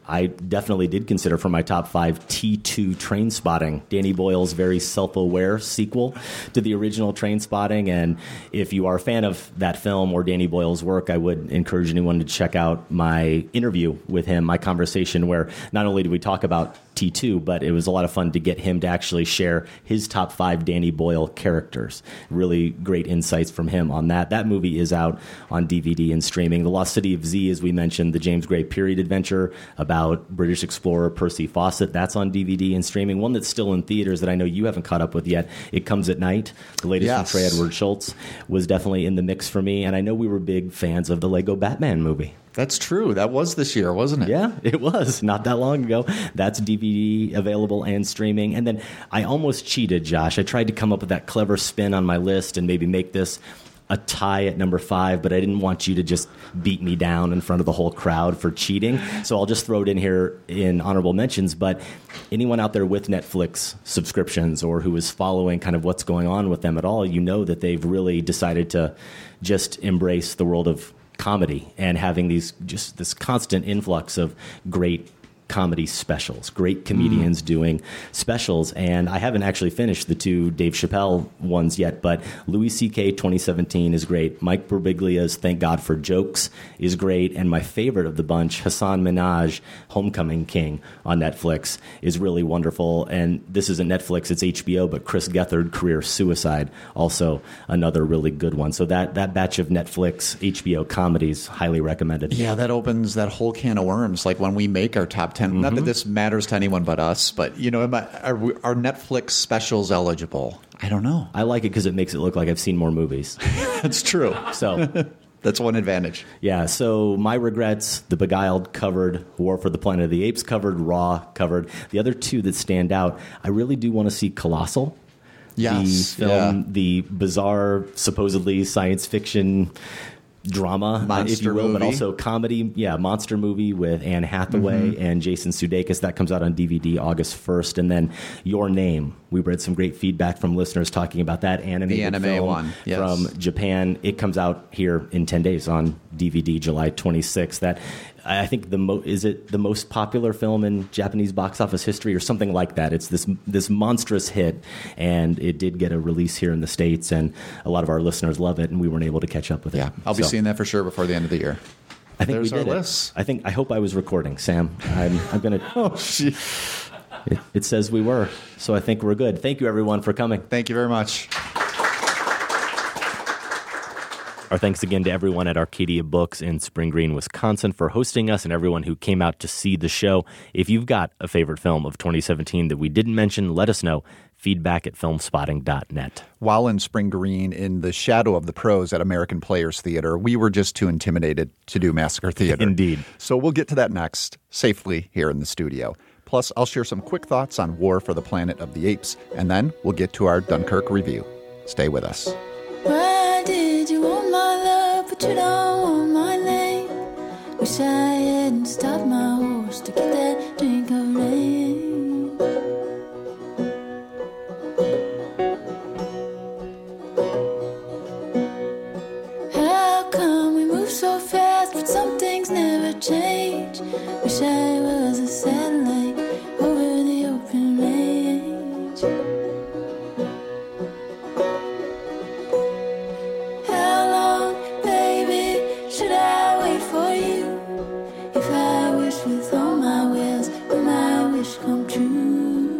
I definitely did consider for my top 5 T2 Trainspotting, Danny Boyle's very self-aware sequel to the original Trainspotting. And if you are a fan of that film or Danny Boyle's work, I would encourage anyone to check out my interview with him, my conversation, where not only did we talk about T2, but it was a lot of fun to get him to actually share his top 5 Danny Boyle characters. Really great insights from him on that. That movie is out on DVD and streaming. The Lost City of Z, as we mentioned, the James Gray period adventure about British explorer Percy Fawcett, that's on DVD and streaming. One that's still in theaters that I know you haven't caught up with yet, It Comes at Night, the latest from Trey Edward Schultz, was definitely in the mix for me. And I know we were big fans of the Lego Batman movie. That's true. That was this year, wasn't it? Yeah, it was. Not that long ago. That's DVD available and streaming. And then I almost cheated, Josh. I tried to come up with that clever spin on my list and maybe make this a tie at number 5, but I didn't want you to just beat me down in front of the whole crowd for cheating. So I'll just throw it in here in honorable mentions. But anyone out there with Netflix subscriptions or who is following kind of what's going on with them at all, you know that they've really decided to just embrace the world of comedy and having this constant influx of great comedy specials, great comedians doing specials. And I haven't actually finished the 2 Dave Chappelle ones yet, but Louis C.K. 2017 is great. Mike Birbiglia's Thank God for Jokes is great. And my favorite of the bunch, Hassan Minhaj, Homecoming King on Netflix, is really wonderful. And this isn't Netflix, it's HBO, but Chris Gethard, Career Suicide, also another really good one. So that batch of Netflix, HBO comedies, highly recommended. Yeah, that opens that whole can of worms. Like when we make our top 10, not that this matters to anyone but us, but, you know, are Netflix specials eligible? I don't know. I like it because it makes it look like I've seen more movies. That's true. So that's one advantage. Yeah, so My Regrets, The Beguiled covered, War for the Planet of the Apes covered, Raw covered. The other 2 that stand out, I really do want to see Colossal. Yes. The film, the bizarre, supposedly science fiction drama, if you will, movie. But also comedy. Yeah, monster movie with Anne Hathaway and Jason Sudeikis. That comes out on DVD August 1st. And then Your Name. We read some great feedback from listeners talking about that animated film one. Yes. From Japan. It comes out here in 10 days on DVD, July 26th. That I think is it the most popular film in Japanese box office history or something like that. It's this monstrous hit, and it did get a release here in the States, and a lot of our listeners love it, and we weren't able to catch up with it. Yeah, I'll be seeing that for sure before the end of the year. I think There's we did our it. list. I hope I was recording, Sam. I'm going to... Oh, shit. It says we were, so I think we're good. Thank you, everyone, for coming. Thank you very much. Our thanks again to everyone at Arcadia Books in Spring Green, Wisconsin for hosting us and everyone who came out to see the show. If you've got a favorite film of 2017 that we didn't mention, let us know. Feedback@filmspotting.net. While in Spring Green, in the shadow of the pros at American Players Theater, we were just too intimidated to do Massacre Theater. Indeed. So we'll get to that next, safely here in the studio. Plus, I'll share some quick thoughts on War for the Planet of the Apes, and then we'll get to our Dunkirk review. Stay with us. Why did you want my love, but you don't want my name? Wish I hadn't stopped my horse to get that drink of rain. How come we move so fast, but some things never change? Wish I was a satellite over the open range. How long, baby, should I wait for you? If I wish with all my wills, will my wish come true?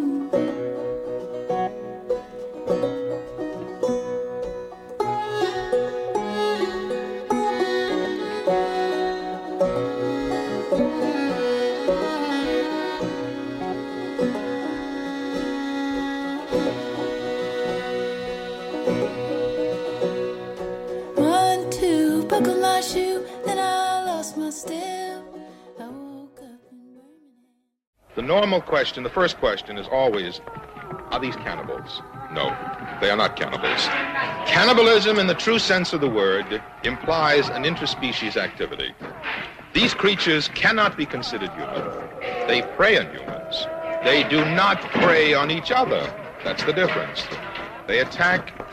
One, two, buckle my shoe, then I lost my step. I woke up in Birmingham. The normal question, the first question is always, are these cannibals? No, they are not cannibals. Cannibalism in the true sense of the word implies an interspecies activity. These creatures cannot be considered human. They prey on humans. They do not prey on each other. That's the difference. They attack and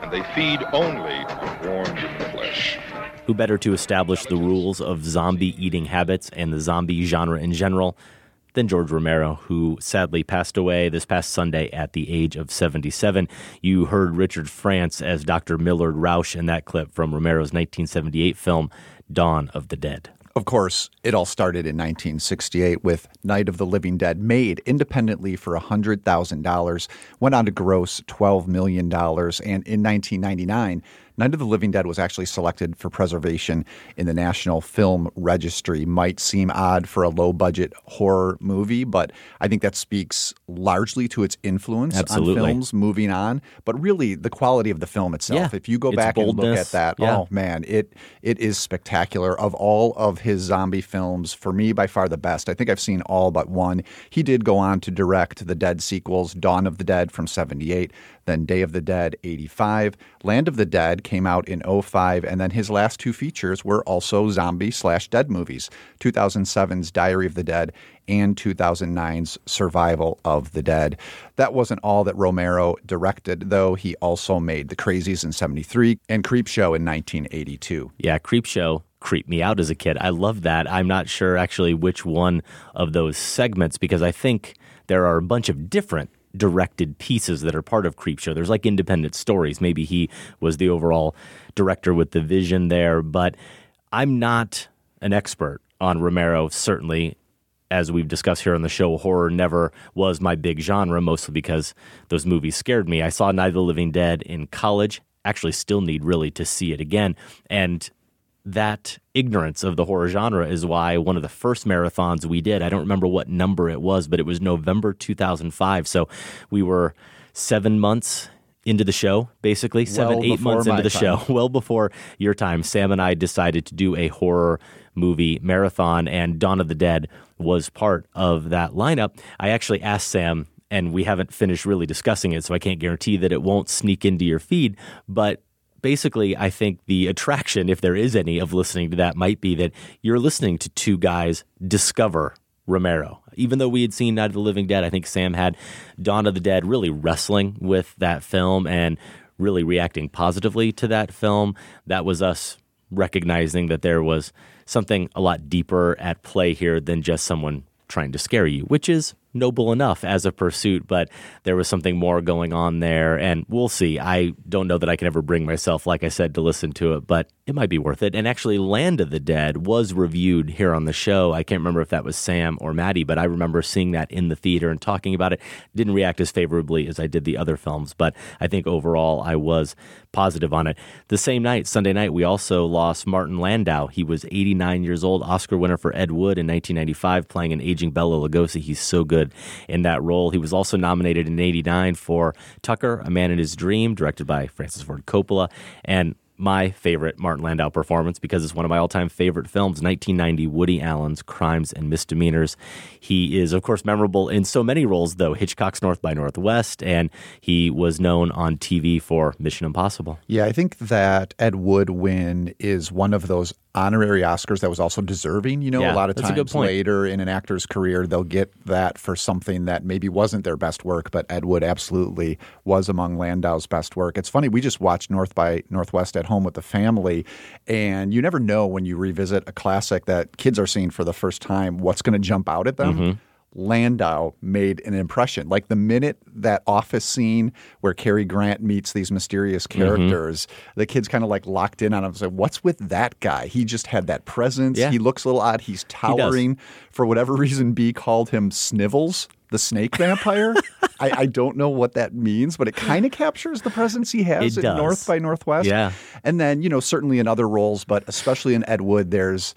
and they feed only on warm flesh. Who better to establish the rules of zombie eating habits and the zombie genre in general than George Romero, who sadly passed away this past Sunday at the age of 77. You heard Richard France as Dr. Millard Rausch in that clip from Romero's 1978 film, Dawn of the Dead. Of course, it all started in 1968 with Night of the Living Dead, made independently for $100,000, went on to gross $12 million, and in 1999, Night of the Living Dead was actually selected for preservation in the National Film Registry. Might seem odd for a low-budget horror movie, but I think that speaks largely to its influence on films moving on. But really, the quality of the film itself, if you go back and look at that, oh man, it is spectacular. Of all of his zombie films, for me, by far the best. I think I've seen all but one. He did go on to direct the Dead sequels, Dawn of the Dead from 78, then Day of the Dead, 85. Land of the Dead came out in 05, and then his last two features were also zombie/dead movies, 2007's Diary of the Dead and 2009's Survival of the Dead. That wasn't all that Romero directed, though. He also made The Crazies in 73 and Creepshow in 1982. Yeah, Creepshow creeped me out as a kid. I love that. I'm not sure actually which one of those segments, because I think there are a bunch of different directed pieces that are part of Creepshow. There's like independent stories. Maybe he was the overall director with the vision there, but I'm not an expert on Romero, certainly. As we've discussed here on the show, horror never was my big genre, mostly because those movies scared me. I saw Night of the Living Dead in college. Actually still need really to see it again. And that ignorance of the horror genre is why one of the first marathons we did, I don't remember what number it was, but it was November 2005. So we were 7 months into the show, basically, 8 months into the show, well before your time. Sam and I decided to do a horror movie marathon, and Dawn of the Dead was part of that lineup. I actually asked Sam, and we haven't finished really discussing it, so I can't guarantee that it won't sneak into your feed, but basically, I think the attraction, if there is any, of listening to that might be that you're listening to two guys discover Romero. Even though we had seen Night of the Living Dead, I think Sam had Dawn of the Dead really wrestling with that film and really reacting positively to that film. That was us recognizing that there was something a lot deeper at play here than just someone trying to scare you, which is noble enough as a pursuit, but there was something more going on there, and we'll see. I don't know that I can ever bring myself, like I said, to listen to it, but it might be worth it. And actually, Land of the Dead was reviewed here on the show. I can't remember if that was Sam or Maddie, but I remember seeing that in the theater and talking about it. Didn't react as favorably as I did the other films, but I think overall I was positive on it. The same night, Sunday night, we also lost Martin Landau. He was 89 years old, Oscar winner for Ed Wood in 1995, playing an aging Bela Lugosi. He's so good in that role. He was also nominated in 89 for Tucker, A Man in His Dream, directed by Francis Ford Coppola, and my favorite Martin Landau performance, because it's one of my all-time favorite films, 1990 Woody Allen's Crimes and Misdemeanors. He is, of course, memorable in so many roles, though. Hitchcock's North by Northwest, and he was known on TV for Mission Impossible. Yeah, I think that Ed Wood win is one of those honorary Oscars that was also deserving. You know, a lot of times later in an actor's career, they'll get that for something that maybe wasn't their best work, but Ed Wood absolutely was among Landau's best work. It's funny, we just watched North by Northwest at home with the family, and you never know when you revisit a classic that kids are seeing for the first time what's going to jump out at them. Mm-hmm. Landau made an impression. Like the minute that office scene where Cary Grant meets these mysterious characters, the kids kind of like locked in on him and said, what's with that guy? He just had that presence. Yeah. He looks a little odd. He's towering. For whatever reason, B called him Snivels, the snake vampire. I don't know what that means, but it kind of captures the presence he has in North by Northwest. Yeah. And then, you know, certainly in other roles, but especially in Ed Wood, there's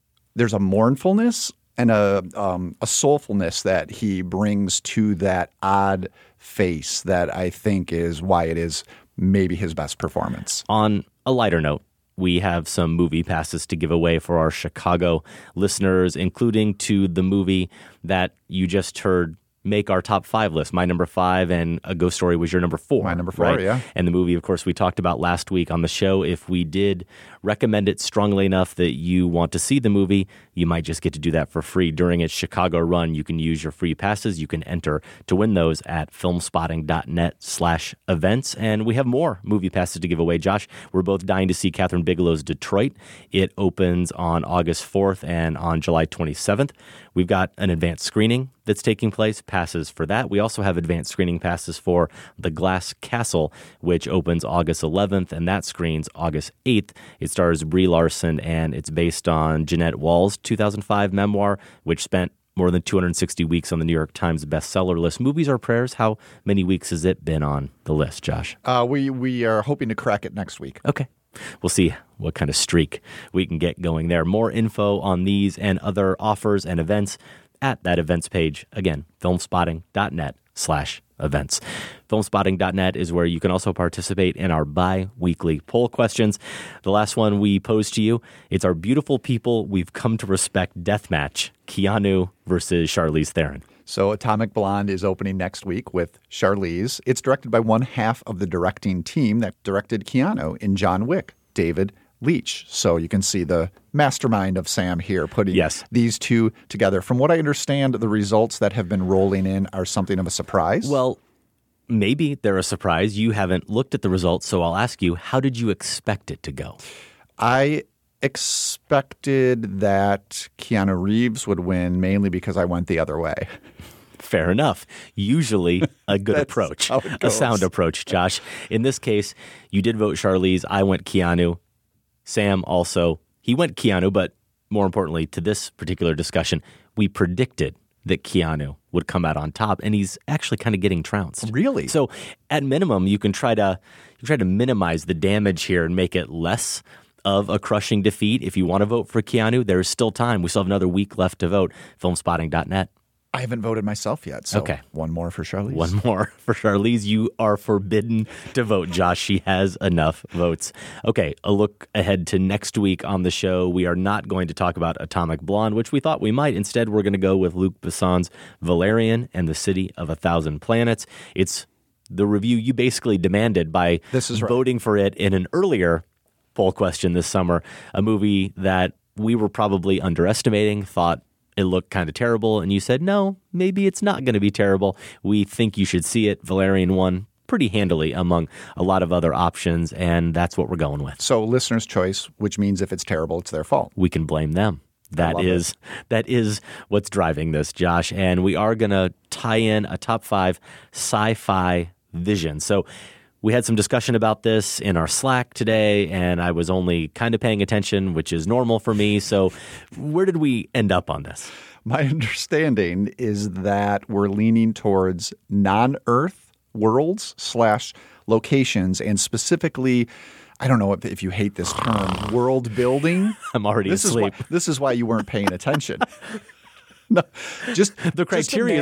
a mournfulness and a soulfulness that he brings to that odd face that I think is why it is maybe his best performance. On a lighter note, we have some movie passes to give away for our Chicago listeners, including to the movie that you just heard make our top 5 list. My number 5 and A Ghost Story was your number 4. My number 4, right? yeah. And the movie, of course, we talked about last week on the show. If we did recommend it strongly enough that you want to see the movie, you might just get to do that for free. During its Chicago run, you can use your free passes. You can enter to win those at filmspotting.net/events. And we have more movie passes to give away. Josh, we're both dying to see Catherine Bigelow's Detroit. It opens on August 4th and on July 27th. We've got an advanced screening that's taking place, passes for that. We also have advanced screening passes for The Glass Castle, which opens August 11th, and that screens August 8th. It stars Brie Larson, and it's based on Jeanette Wall's 2005 memoir, which spent more than 260 weeks on the New York Times bestseller list. Movies Are Prayers, how many weeks has it been on the list, Josh? We are hoping to crack it next week. Okay. We'll see what kind of streak we can get going there. More info on these and other offers and events at that events page. Again, filmspotting.net/events. Filmspotting.net is where you can also participate in our bi-weekly poll questions. The last one we posed to you, it's our beautiful people we've come to respect deathmatch, Keanu versus Charlize Theron. So Atomic Blonde is opening next week with Charlize. It's directed by one half of the directing team that directed Keanu in John Wick, David Leitch. So you can see the mastermind of Sam here putting these two together. From what I understand, the results that have been rolling in are something of a surprise. Well, maybe they're a surprise. You haven't looked at the results, so I'll ask you, how did you expect it to go? I expected that Keanu Reeves would win, mainly because I went the other way. Fair enough. Usually a good approach, a sound approach, Josh. In this case, you did vote Charlize. I went Keanu. Sam also. He went Keanu, but more importantly, to this particular discussion, we predicted that Keanu would come out on top, and he's actually kind of getting trounced. Really? So at minimum, you can try to minimize the damage here and make it less of a crushing defeat. If you want to vote for Keanu, there's still time. We still have another week left to vote. Filmspotting.net. I haven't voted myself yet, so one more for Charlize. One more for Charlize. You are forbidden to vote, Josh. She has enough votes. Okay, a look ahead to next week on the show. We are not going to talk about Atomic Blonde, which we thought we might. Instead, we're going to go with Luc Besson's Valerian and the City of a Thousand Planets. It's the review you basically demanded by voting for it in an earlier poll question this summer, a movie that we were probably underestimating, thought it looked kind of terrible, and you said, no, maybe it's not going to be terrible. We think you should see it. Valerian won pretty handily among a lot of other options, and that's what we're going with. So listener's choice, which means if it's terrible, it's their fault. We can blame them. That is what's driving this, Josh. And we are going to tie in a top 5 sci-fi vision. So we had some discussion about this in our Slack today, and I was only kind of paying attention, which is normal for me. So where did we end up on this? My understanding is that we're leaning towards non-Earth worlds / locations, and specifically, I don't know if you hate this term, world building. I'm already asleep. This is why you weren't paying attention. No, just the criteria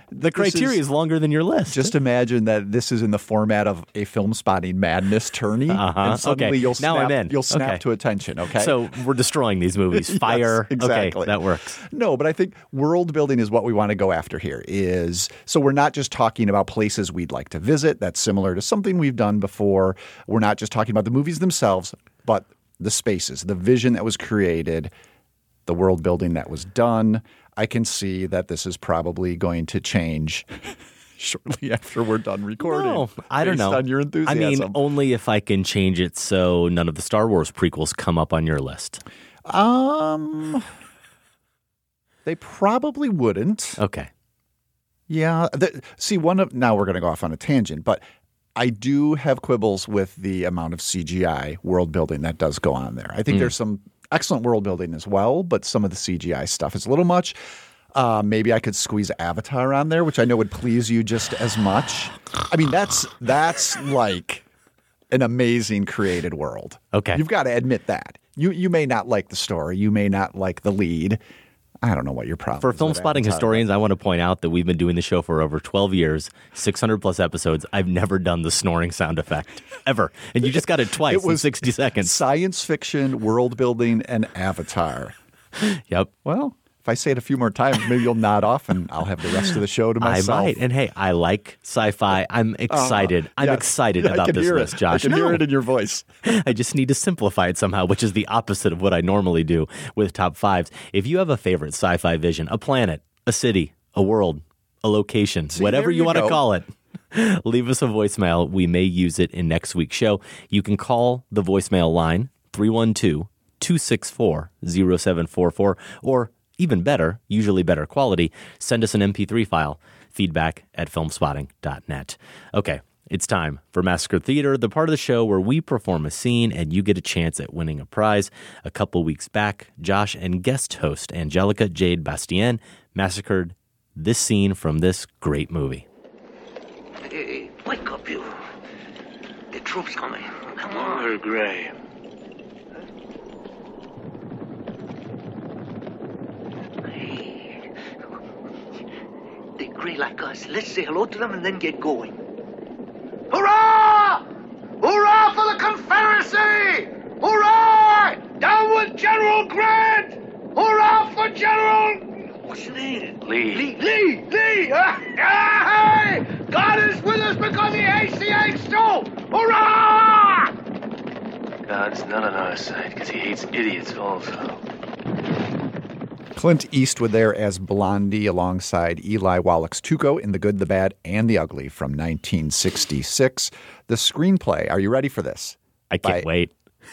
is longer than your list. Just imagine that this is in the format of a Film Spotting Madness tourney, and suddenly you'll snap to attention. Okay, so we're destroying these movies. Fire, yes, exactly. Okay, that works. No, but I think world building is what we want to go after here. So we're not just talking about places we'd like to visit. That's similar to something we've done before. We're not just talking about the movies themselves, but the spaces, the vision that was created, the world building that was done. I can see that this is probably going to change shortly after we're done recording. No, I don't know. Based on your enthusiasm. I mean, only if I can change it so none of the Star Wars prequels come up on your list. They probably wouldn't. Okay. Yeah. Now we're going to go off on a tangent, but I do have quibbles with the amount of CGI world building that does go on there. I think there's some excellent world building as well, but some of the CGI stuff is a little much. Maybe I could squeeze Avatar on there, which I know would please you just as much. I mean, that's like an amazing created world. Okay. You've got to admit that. You may not like the story. You may not like the lead. I don't know what your problem is. For Film Spotting historians, I want to point out that we've been doing the show for over 12 years, 600 plus episodes. I've never done the snoring sound effect, ever. And you just got it twice in 60 seconds. Science fiction, world building, and Avatar. Yep. Well, If I say it a few more times, maybe you'll nod off and I'll have the rest of the show to myself. I might. And hey, I like sci-fi. I'm excited. I'm excited about this list, Josh. I can hear it in your voice. I just need to simplify it somehow, which is the opposite of what I normally do with top fives. If you have a favorite sci-fi vision, a planet, a city, a world, a location, whatever you want to call it, leave us a voicemail. We may use it in next week's show. You can call the voicemail line 312-264-0744, or even better, usually better quality, send us an MP3 file, feedback@filmspotting.net. Okay, it's time for Massacre Theater, the part of the show where we perform a scene and you get a chance at winning a prize. A couple weeks back, Josh and guest host Angelica Jade Bastien massacred this scene from this great movie. Hey, wake up, you. The troops coming. Come on. Gray. They're gray like us. Let's say hello to them and then get going. Hurrah! Hurrah for the Confederacy! Hurrah! Down with General Grant! Hurrah for General... What's your name? Lee. Lee! Hey! God is with us because he hates the Yanks too! Hurrah! God's not on our side because he hates idiots also. Clint Eastwood there as Blondie alongside Eli Wallach's Tuco in The Good, the Bad, and the Ugly from 1966. The screenplay, are you ready for this? I can't wait.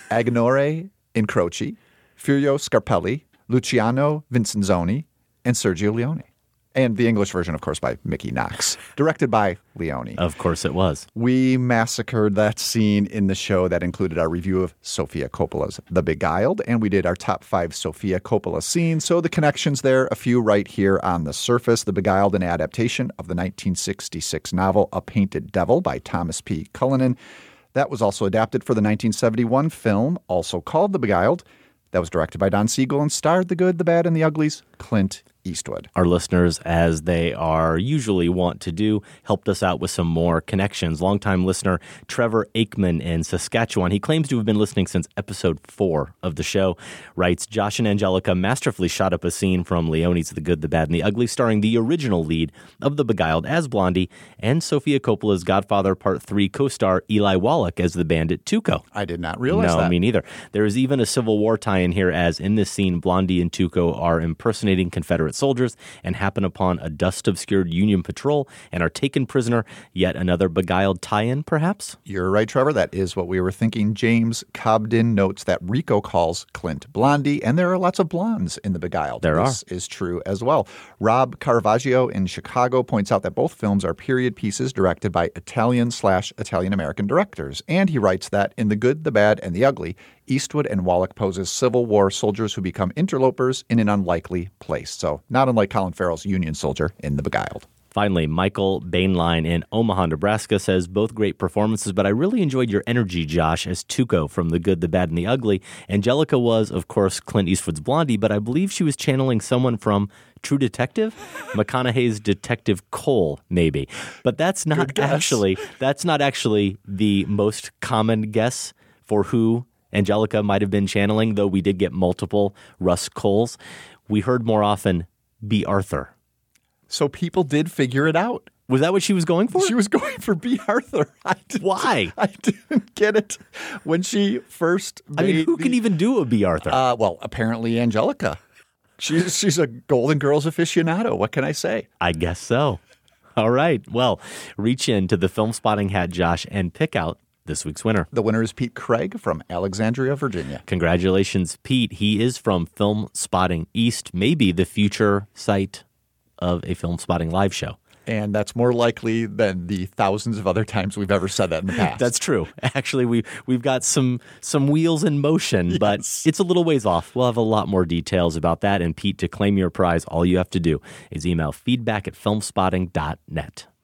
Agnore Incroci, Furio Scarpelli, Luciano Vincenzoni, and Sergio Leone. And the English version, of course, by Mickey Knox. Directed by Leone. Of course it was. We massacred that scene in the show that included our review of Sofia Coppola's The Beguiled, and we did our top 5 Sofia Coppola scenes. So the connections there, a few right here on the surface. The Beguiled, an adaptation of the 1966 novel A Painted Devil by Thomas P. Cullinan. That was also adapted for the 1971 film, also called The Beguiled. That was directed by Don Siegel and starred The Good, the Bad, and the Uglies, Clint Eastwood. Our listeners, as they are usually want to do, helped us out with some more connections. Longtime listener Trevor Aikman in Saskatchewan, he claims to have been listening since episode 4 of the show, writes, Josh and Angelica masterfully shot up a scene from Leone's The Good, the Bad, and the Ugly, starring the original lead of The Beguiled as Blondie and Sofia Coppola's Godfather Part 3 co-star Eli Wallach as the bandit Tuco. I did not realize that. No, me neither. There is even a Civil War tie-in here, as in this scene, Blondie and Tuco are impersonating Confederate soldiers and happen upon a dust-obscured Union patrol and are taken prisoner. Yet another Beguiled tie-in, perhaps? You're right, Trevor. That is what we were thinking. James Cobden notes that Rico calls Clint Blondie, and there are lots of blondes in The Beguiled. This is true as well. Rob Caravaggio in Chicago points out that both films are period pieces directed by Italian/Italian-American directors, and he writes that in The Good, the Bad, and the Ugly, Eastwood and Wallach poses Civil War soldiers who become interlopers in an unlikely place. So not unlike Colin Farrell's Union soldier in The Beguiled. Finally, Michael Bainline in Omaha, Nebraska says, both great performances, but I really enjoyed your energy, Josh, as Tuco from The Good, the Bad, and the Ugly. Angelica was, of course, Clint Eastwood's Blondie, but I believe she was channeling someone from True Detective? McConaughey's Detective Cole, maybe. But that's not actually the most common guess for who Angelica might have been channeling, though we did get multiple Russ Coles. We heard more often B. Arthur. So people did figure it out. Was that what she was going for? She was going for B. Arthur. Why? I didn't get it when she first made who can even do a B. Arthur? Well, apparently Angelica. She's a Golden Girls aficionado. What can I say? I guess so. All right. Well, reach into the Film Spotting hat, Josh, and pick out this week's winner. The winner is Pete Craig from Alexandria, Virginia. Congratulations, Pete. He is from Film Spotting East, maybe the future site of a Film Spotting live show. And that's more likely than the thousands of other times we've ever said that in the past. That's true. Actually, we've got some wheels in motion, but it's a little ways off. We'll have a lot more details about that. And Pete, to claim your prize, all you have to do is email feedback@filmspotting.net.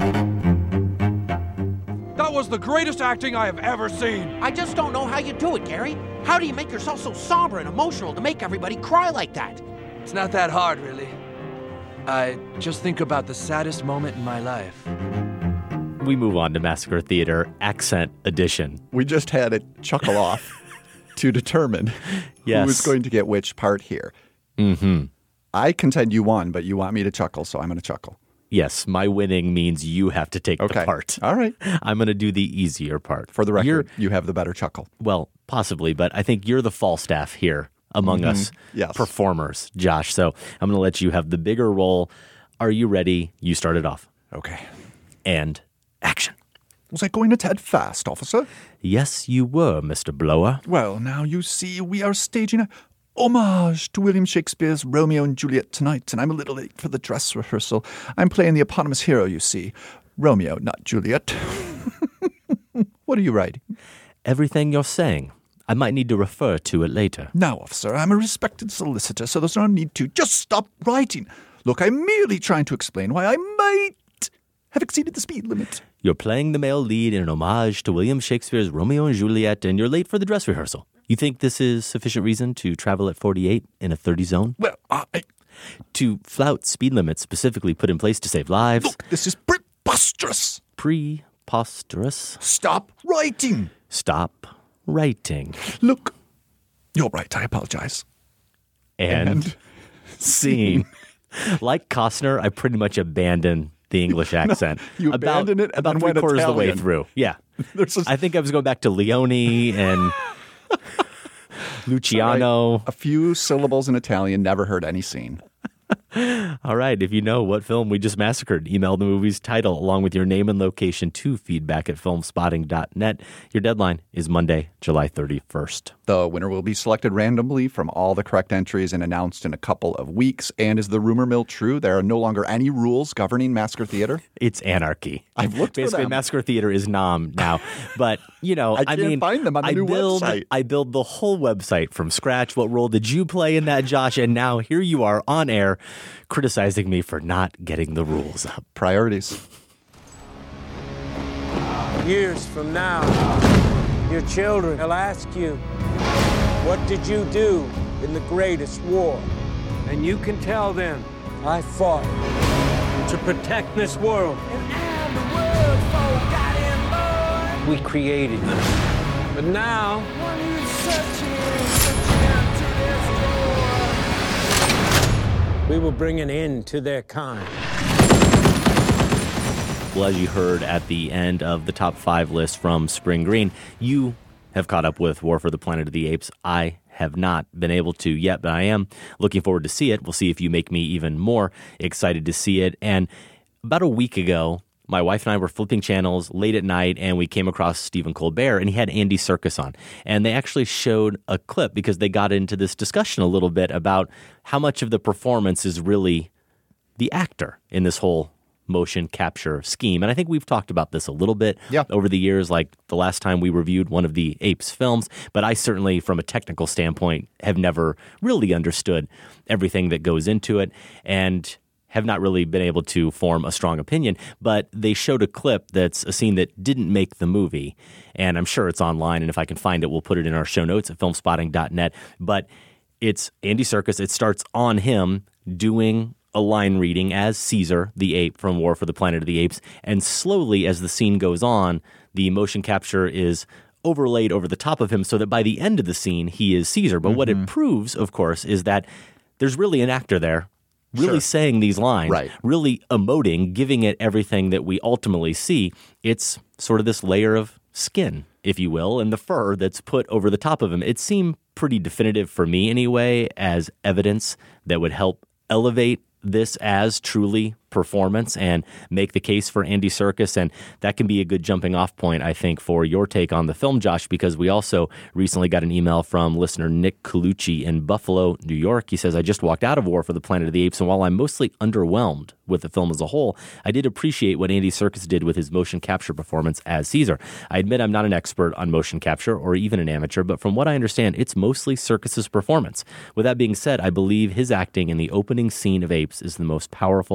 That was the greatest acting I have ever seen. I just don't know how you do it, Gary. How do you make yourself so somber and emotional to make everybody cry like that? It's not that hard, really. I just think about the saddest moment in my life. We move on to Massacre Theater Accent Edition. We just had to chuckle off to determine who was going to get which part here. Mm-hmm. I contend you won, but you want me to chuckle, so I'm going to chuckle. Yes, my winning means you have to take the part. All right. I'm going to do the easier part. For the record, you have the better chuckle. Well, possibly, but I think you're the Falstaff here among us performers, Josh. So I'm going to let you have the bigger role. Are you ready? You start it off. Okay. And action. Was I going a tad fast, officer? Yes, you were, Mr. Blower. Well, now you see, we are staging a homage to William Shakespeare's Romeo and Juliet tonight, and I'm a little late for the dress rehearsal. I'm playing the eponymous hero, you see. Romeo, not Juliet. What are you writing? Everything you're saying. I might need to refer to it later. Now, officer, I'm a respected solicitor, so there's no need to. Just stop writing. Look, I'm merely trying to explain why I might have exceeded the speed limit. You're playing the male lead in an homage to William Shakespeare's Romeo and Juliet, and you're late for the dress rehearsal. You think this is sufficient reason to travel at 48 in a 30 zone? Well, to flout speed limits specifically put in place to save lives? Look, this is preposterous. Preposterous? Stop writing. Stop writing. Look, you're right. I apologize. And scene. Like Costner, I pretty much abandoned the English accent. No, you abandoned it about 3/4 of the way through. Yeah. I think I was going back to Leone and Luciano. Right. A few syllables in Italian, never heard any scene. All right. If you know what film we just massacred, email the movie's title along with your name and location to feedback@filmspotting.net. Your deadline is Monday, July 31st. The winner will be selected randomly from all the correct entries and announced in a couple of weeks. And is the rumor mill true? There are no longer any rules governing Massacre Theater? It's anarchy. I've looked Basically, for them. Massacre Theater is nom now. But, you know, I can't find them on the new website. I build the whole website from scratch. What role did you play in that, Josh? And now here you are on air criticizing me for not getting the rules up. Priorities. Years from now, your children will ask you, what did you do in the greatest war? And you can tell them, I fought to protect this world. We created them. But now, we will bring an end to their kind. Well, as you heard at the end of the top 5 list from Spring Green, you have caught up with War for the Planet of the Apes. I have not been able to yet, but I am looking forward to see it. We'll see if you make me even more excited to see it. And about a week ago, my wife and I were flipping channels late at night, and we came across Stephen Colbert, and he had Andy Serkis on. And they actually showed a clip because they got into this discussion a little bit about how much of the performance is really the actor in this whole motion capture scheme. And I think we've talked about this a little bit over the years, like the last time we reviewed one of the Apes films. But I certainly, from a technical standpoint, have never really understood everything that goes into it and have not really been able to form a strong opinion. But they showed a clip that's a scene that didn't make the movie. And I'm sure it's online. And if I can find it, we'll put it in our show notes at filmspotting.net. But it's Andy Serkis. It starts on him doing a line reading as Caesar, the ape from War for the Planet of the Apes. And slowly, as the scene goes on, the motion capture is overlaid over the top of him so that by the end of the scene, he is Caesar. But what it proves, of course, is that there's really an actor there really saying these lines, really emoting, giving it everything that we ultimately see. It's sort of this layer of skin, if you will, and the fur that's put over the top of him. It seemed pretty definitive for me anyway as evidence that would help elevate this as truly performance and make the case for Andy Serkis. And that can be a good jumping off point, I think, for your take on the film, Josh, because we also recently got an email from listener Nick Colucci in Buffalo, New York. He says, I just walked out of War for the Planet of the Apes, and while I'm mostly underwhelmed with the film as a whole, I did appreciate what Andy Serkis did with his motion capture performance as Caesar. I admit I'm not an expert on motion capture or even an amateur, but from what I understand, it's mostly Serkis's performance. With that being said, I believe his acting in the opening scene of Apes is the most powerful I've seen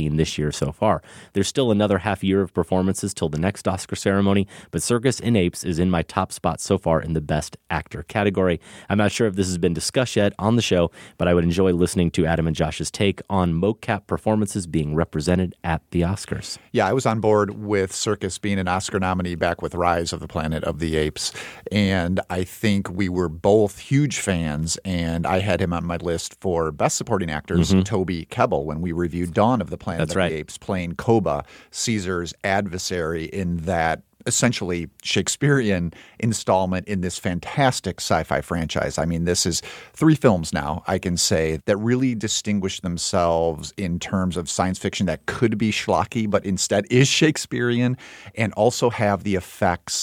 seen this year so far. There's still another half year of performances till the next Oscar ceremony, but Circus in Apes is in my top spot so far in the Best Actor category. I'm not sure if this has been discussed yet on the show, but I would enjoy listening to Adam and Josh's take on mocap performances being represented at the Oscars. Yeah, I was on board with Circus being an Oscar nominee back with Rise of the Planet of the Apes, and I think we were both huge fans, and I had him on my list for Best Supporting Actors, Toby Kebbell, when we reviewed Dawn of the Planet of the Apes, playing Koba, Caesar's adversary in that essentially Shakespearean installment in this fantastic sci-fi franchise. I mean, this is 3 films now, I can say, that really distinguish themselves in terms of science fiction that could be schlocky, but instead is Shakespearean, and also have the effects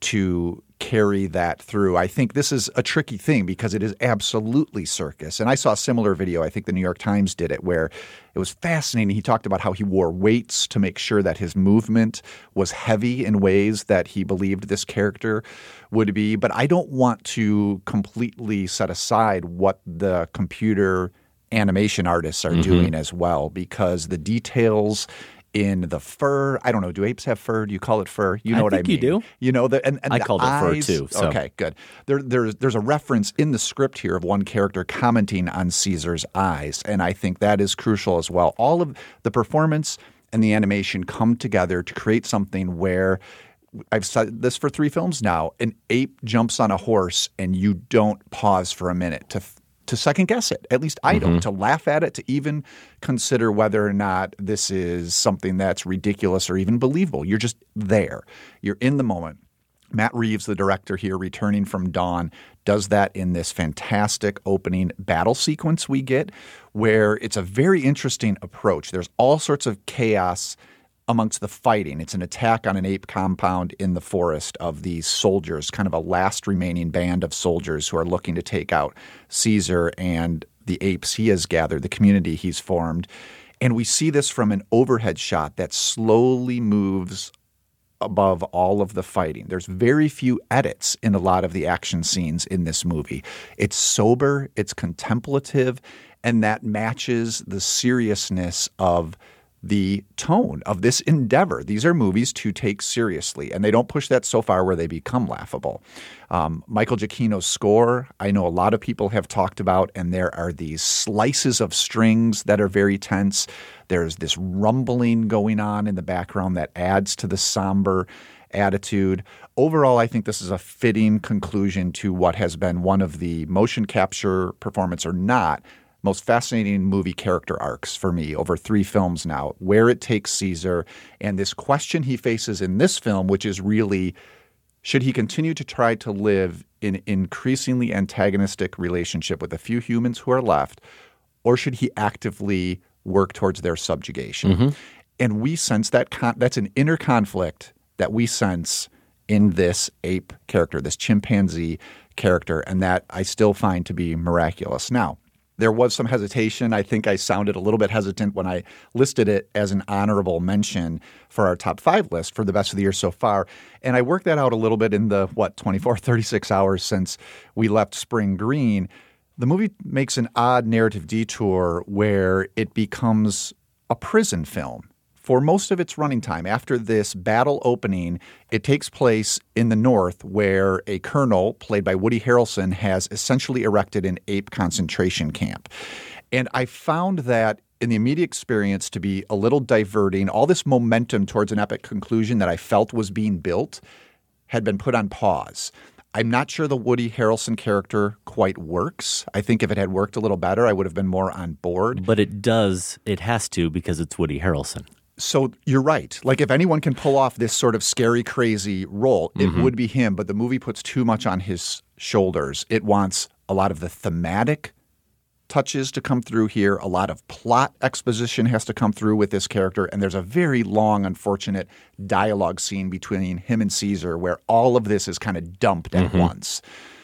to carry that through. I think this is a tricky thing because it is absolutely circus. And I saw a similar video, I think the New York Times did it, where it was fascinating. He talked about how he wore weights to make sure that his movement was heavy in ways that he believed this character would be. But I don't want to completely set aside what the computer animation artists are doing as well, because the details in the fur, I don't know, do apes have fur? Do you call it fur? You know what I mean. You do. You know, and I the called it fur too. So. Okay, good. There's a reference in the script here of one character commenting on Caesar's eyes, and I think that is crucial as well. All of the performance and the animation come together to create something where, I've said this for 3 films now, an ape jumps on a horse and you don't pause for a minute to second guess it. At least I don't. To laugh at it, to even consider whether or not this is something that's ridiculous or even believable. You're just there. You're in the moment. Matt Reeves, the director here, returning from Dawn, does that in this fantastic opening battle sequence we get, where it's a very interesting approach. There's all sorts of chaos amongst the fighting. It's an attack on an ape compound in the forest of these soldiers, kind of a last remaining band of soldiers who are looking to take out Caesar and the apes he has gathered, the community he's formed. And we see this from an overhead shot that slowly moves above all of the fighting. There's very few edits in a lot of the action scenes in this movie. It's sober, it's contemplative, and that matches the seriousness of the tone of this endeavor. These are movies to take seriously, and they don't push that so far where they become laughable. Michael Giacchino's score, I know a lot of people have talked about, and there are these slices of strings that are very tense. There's this rumbling going on in the background that adds to the somber attitude. Overall, I think this is a fitting conclusion to what has been one of the motion capture performance or not most fascinating movie character arcs for me over 3 films now, where it takes Caesar and this question he faces in this film, which is really, should he continue to try to live in increasingly antagonistic relationship with the few humans who are left, or should he actively work towards their subjugation? And we sense that that's an inner conflict that we sense in this ape character, this chimpanzee character, and that I still find to be miraculous. Now, there was some hesitation. I think I sounded a little bit hesitant when I listed it as an honorable mention for our top 5 list for the best of the year so far. And I worked that out a little bit in the, 24, 36 hours since we left Spring Green. The movie makes an odd narrative detour where it becomes a prison film. For most of its running time, after this battle opening, it takes place in the North where a colonel, played by Woody Harrelson, has essentially erected an ape concentration camp. And I found that in the immediate experience to be a little diverting. All this momentum towards an epic conclusion that I felt was being built had been put on pause. I'm not sure the Woody Harrelson character quite works. I think if it had worked a little better, I would have been more on board. But it has to, because it's Woody Harrelson. So you're right. Like, if anyone can pull off this sort of scary, crazy role, it would be him. But the movie puts too much on his shoulders. It wants a lot of the thematic touches to come through here. A lot of plot exposition has to come through with this character. And there's a very long, unfortunate dialogue scene between him and Caesar where all of this is kind of dumped at once.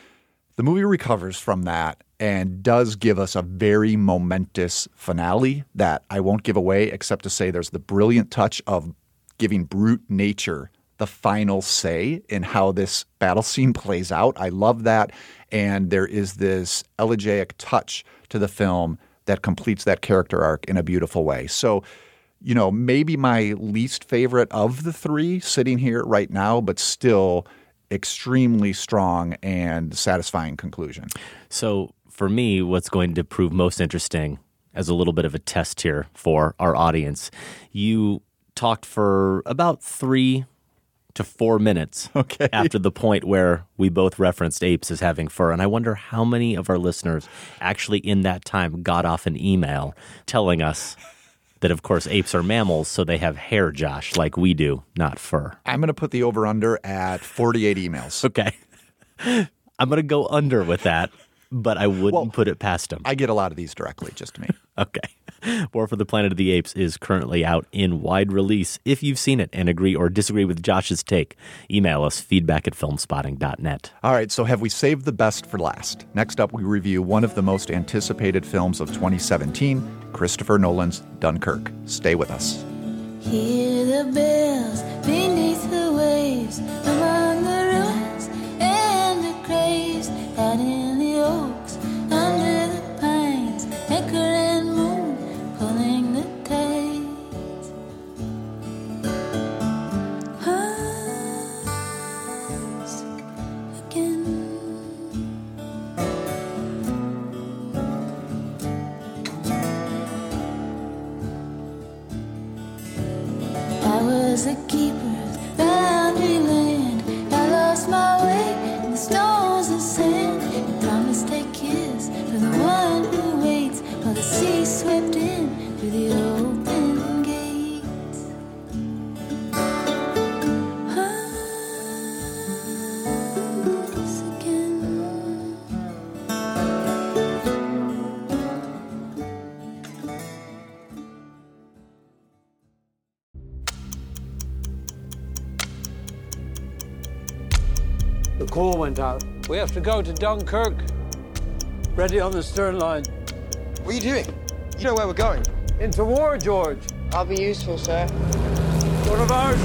The movie recovers from that and does give us a very momentous finale that I won't give away, except to say there's the brilliant touch of giving brute nature the final say in how this battle scene plays out. I love that. And there is this elegiac touch to the film that completes that character arc in a beautiful way. So maybe my least favorite of the three sitting here right now, but still extremely strong and satisfying conclusion. So for me, what's going to prove most interesting as a little bit of a test here for our audience, you talked for about 3 to 4 minutes after the point where we both referenced apes as having fur. And I wonder how many of our listeners actually in that time got off an email telling us that, of course, apes are mammals, so they have hair, Josh, like we do, not fur. I'm going to put the over-under at 48 emails. Okay. I'm going to go under with that, but I wouldn't put it past him. I get a lot of these directly, just to me. Okay. War for the Planet of the Apes is currently out in wide release. If you've seen it and agree or disagree with Josh's take, email us feedback@filmspotting.net. All right, so have we saved the best for last? Next up, we review one of the most anticipated films of 2017, Christopher Nolan's Dunkirk. Stay with us. Hear the bells beneath the waves, among the ruins and the graves, out in the oaks, under the pines, anchor and moon, pulling the tides. Once again. I was a keeper of boundary land. I lost my way in the stones and sand. You promised a kiss for the one who waits while the sea swept in through the open gates. Once again. The call went out. We have to go to Dunkirk. Ready on the stern line. What are you doing? You know where we're going. Into war, George. I'll be useful, sir. One of ours.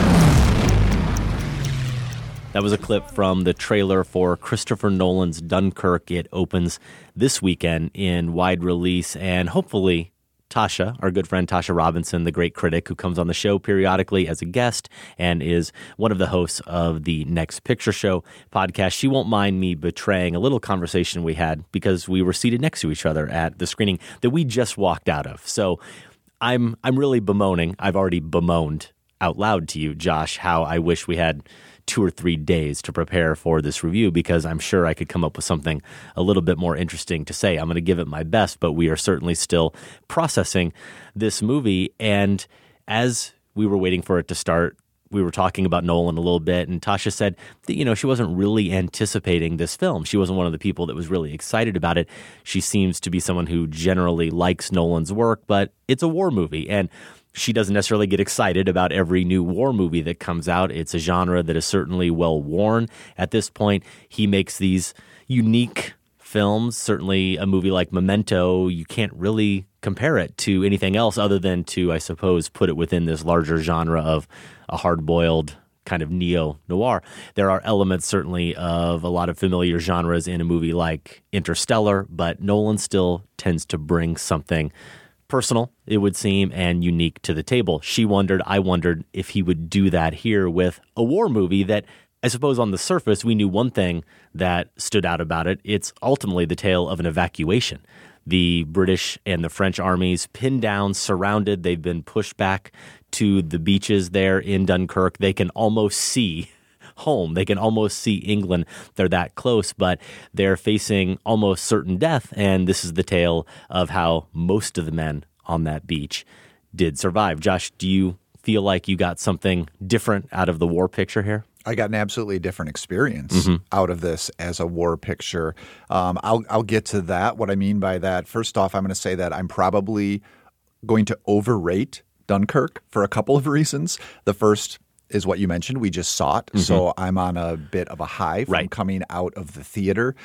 That was a clip from the trailer for Christopher Nolan's Dunkirk. It opens this weekend in wide release, and hopefully Tasha, our good friend Tasha Robinson, the great critic who comes on the show periodically as a guest and is one of the hosts of the Next Picture Show podcast, she won't mind me betraying a little conversation we had because we were seated next to each other at the screening that we just walked out of. So I'm really bemoaning. I've already bemoaned out loud to you, Josh, how I wish we had 2 or 3 days to prepare for this review because I'm sure I could come up with something a little bit more interesting to say. I'm going to give it my best, but we are certainly still processing this movie. And as we were waiting for it to start, we were talking about Nolan a little bit, and Tasha said that, she wasn't really anticipating this film. She wasn't one of the people that was really excited about it. She seems to be someone who generally likes Nolan's work, but it's a war movie, and she doesn't necessarily get excited about every new war movie that comes out. It's a genre that is certainly well worn at this point. He makes these unique films. Certainly a movie like Memento, you can't really compare it to anything else other than to, I suppose, put it within this larger genre of a hard-boiled kind of neo-noir. There are elements certainly of a lot of familiar genres in a movie like Interstellar, but Nolan still tends to bring something personal, it would seem, and unique to the table. I wondered if he would do that here with a war movie that, I suppose on the surface, we knew one thing that stood out about it. It's ultimately the tale of an evacuation. The British and the French armies pinned down, surrounded. They've been pushed back to the beaches there in Dunkirk. They can almost see home. They can almost see England. They're that close, but they're facing almost certain death. And this is the tale of how most of the men on that beach did survive. Josh, do you feel like you got something different out of the war picture here? I got an absolutely different experience out of this as a war picture. I'll get to that. What I mean by that, first off, I'm going to say that I'm probably going to overrate Dunkirk for a couple of reasons. The first is what you mentioned. We just saw it. So I'm on a bit of a high from coming out of the theater.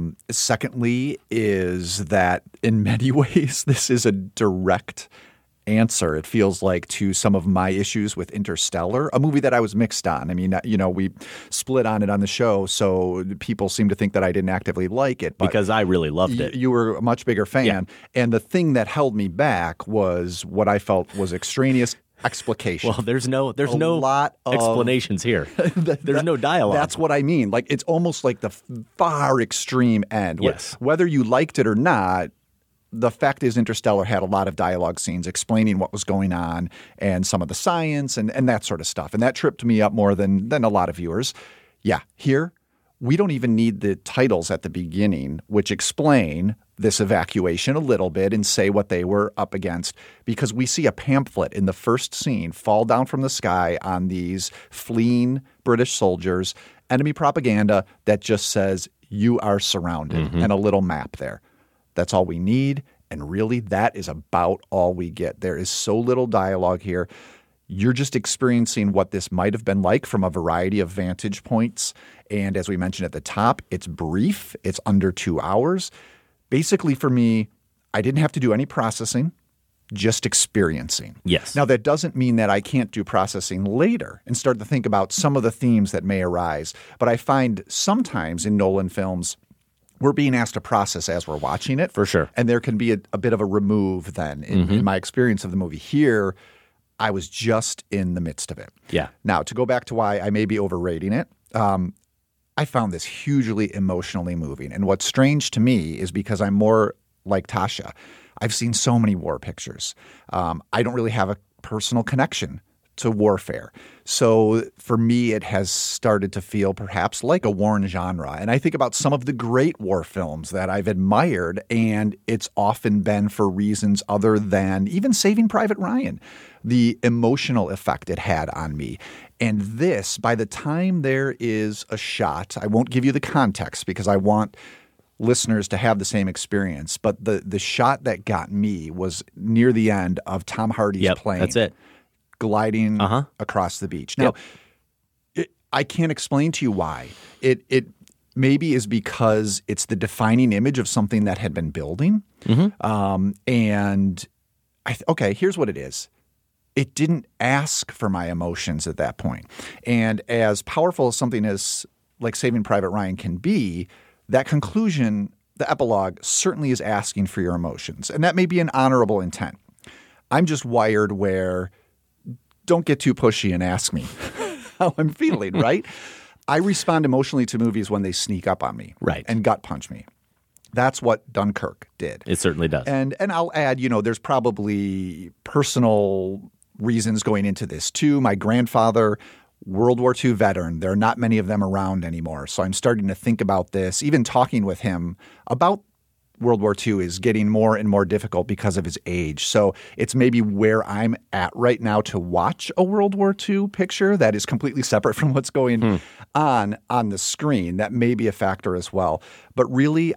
Secondly is that in many ways, this is a direct answer, it feels like, to some of my issues with Interstellar, a movie that I was mixed on. I mean, we split on it on the show, so people seem to think that I didn't actively like it. But because I really loved it. You were a much bigger fan. Yeah. And the thing that held me back was what I felt was extraneous explication. Well, there's no lot of explanations here. There's no dialogue. That's what I mean. Like, it's almost like the far extreme end. Yes. Whether you liked it or not, the fact is Interstellar had a lot of dialogue scenes explaining what was going on and some of the science and that sort of stuff. And that tripped me up more than a lot of viewers. Yeah, here, we don't even need the titles at the beginning, which explain this evacuation a little bit and say what they were up against, because we see a pamphlet in the first scene fall down from the sky on these fleeing British soldiers, enemy propaganda that just says, you are surrounded, and a little map there. That's all we need, and really that is about all we get. There is so little dialogue here. You're just experiencing what this might have been like from a variety of vantage points, and as we mentioned at the top, it's brief. It's under 2 hours. Basically, for me, I didn't have to do any processing, just experiencing. Yes. Now, that doesn't mean that I can't do processing later and start to think about some of the themes that may arise. But I find sometimes in Nolan films, we're being asked to process as we're watching it. For sure. And there can be a bit of a remove then in my experience of the movie. Here, I was just in the midst of it. Yeah. Now, to go back to why I may be overrating it, I found this hugely emotionally moving. And what's strange to me is because I'm more like Tasha. I've seen so many war pictures. I don't really have a personal connection to warfare. So for me, it has started to feel perhaps like a worn genre. And I think about some of the great war films that I've admired, and it's often been for reasons other than even Saving Private Ryan, the emotional effect it had on me. And this, by the time there is a shot, I won't give you the context because I want listeners to have the same experience, but the shot that got me was near the end of Tom Hardy's plane. That's it. Gliding across the beach. Now, I can't explain to you why. It maybe is because it's the defining image of something that had been building. And okay, here's what it is. It didn't ask for my emotions at that point. And as powerful as something as like Saving Private Ryan can be, that conclusion, the epilogue, certainly is asking for your emotions. And that may be an honorable intent. I'm just wired where don't get too pushy and ask me how I'm feeling, right? I respond emotionally to movies when they sneak up on me and gut punch me. That's what Dunkirk did. It certainly does. And I'll add, there's probably personal reasons going into this too. My grandfather, World War II veteran, there are not many of them around anymore. So I'm starting to think about this. Even talking with him about World War II is getting more and more difficult because of his age. So it's maybe where I'm at right now to watch a World War II picture that is completely separate from what's going on the screen. That may be a factor as well. But really,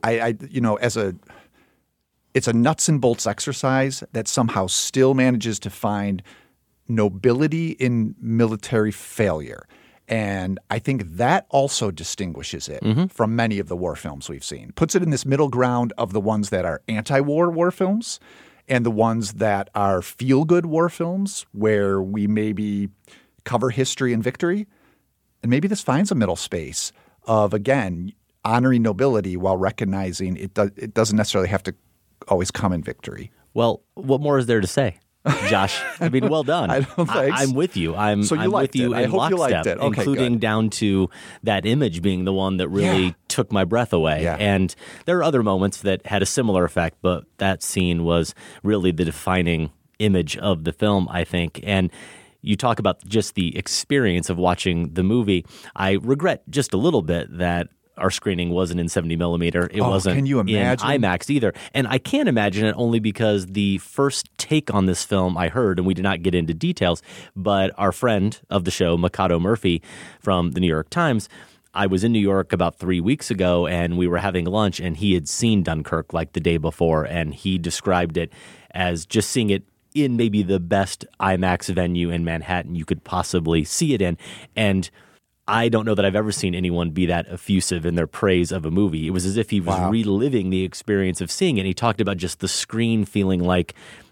it's a nuts and bolts exercise that somehow still manages to find nobility in military failure. And I think that also distinguishes it from many of the war films we've seen. Puts it in this middle ground of the ones that are anti-war war films and the ones that are feel-good war films where we maybe cover history and victory. And maybe this finds a middle space of, again, honoring nobility while recognizing it doesn't necessarily have to always come in victory. Well, what more is there to say? Josh, I mean, well done. I'm with you. I'm with you in lockstep, including down to that image being the one that really took my breath away. Yeah. And there are other moments that had a similar effect, but that scene was really the defining image of the film, I think. And you talk about just the experience of watching the movie. I regret just a little bit that our screening wasn't in 70 millimeter. It wasn't in IMAX either. And I can't imagine it only because the first take on this film I heard, and we did not get into details, but our friend of the show, Mikado Murphy from the New York Times, I was in New York about 3 weeks ago and we were having lunch and he had seen Dunkirk like the day before and he described it as just seeing it in maybe the best IMAX venue in Manhattan you could possibly see it in. And I don't know that I've ever seen anyone be that effusive in their praise of a movie. It was as if he was reliving the experience of seeing it. He talked about just the screen feeling like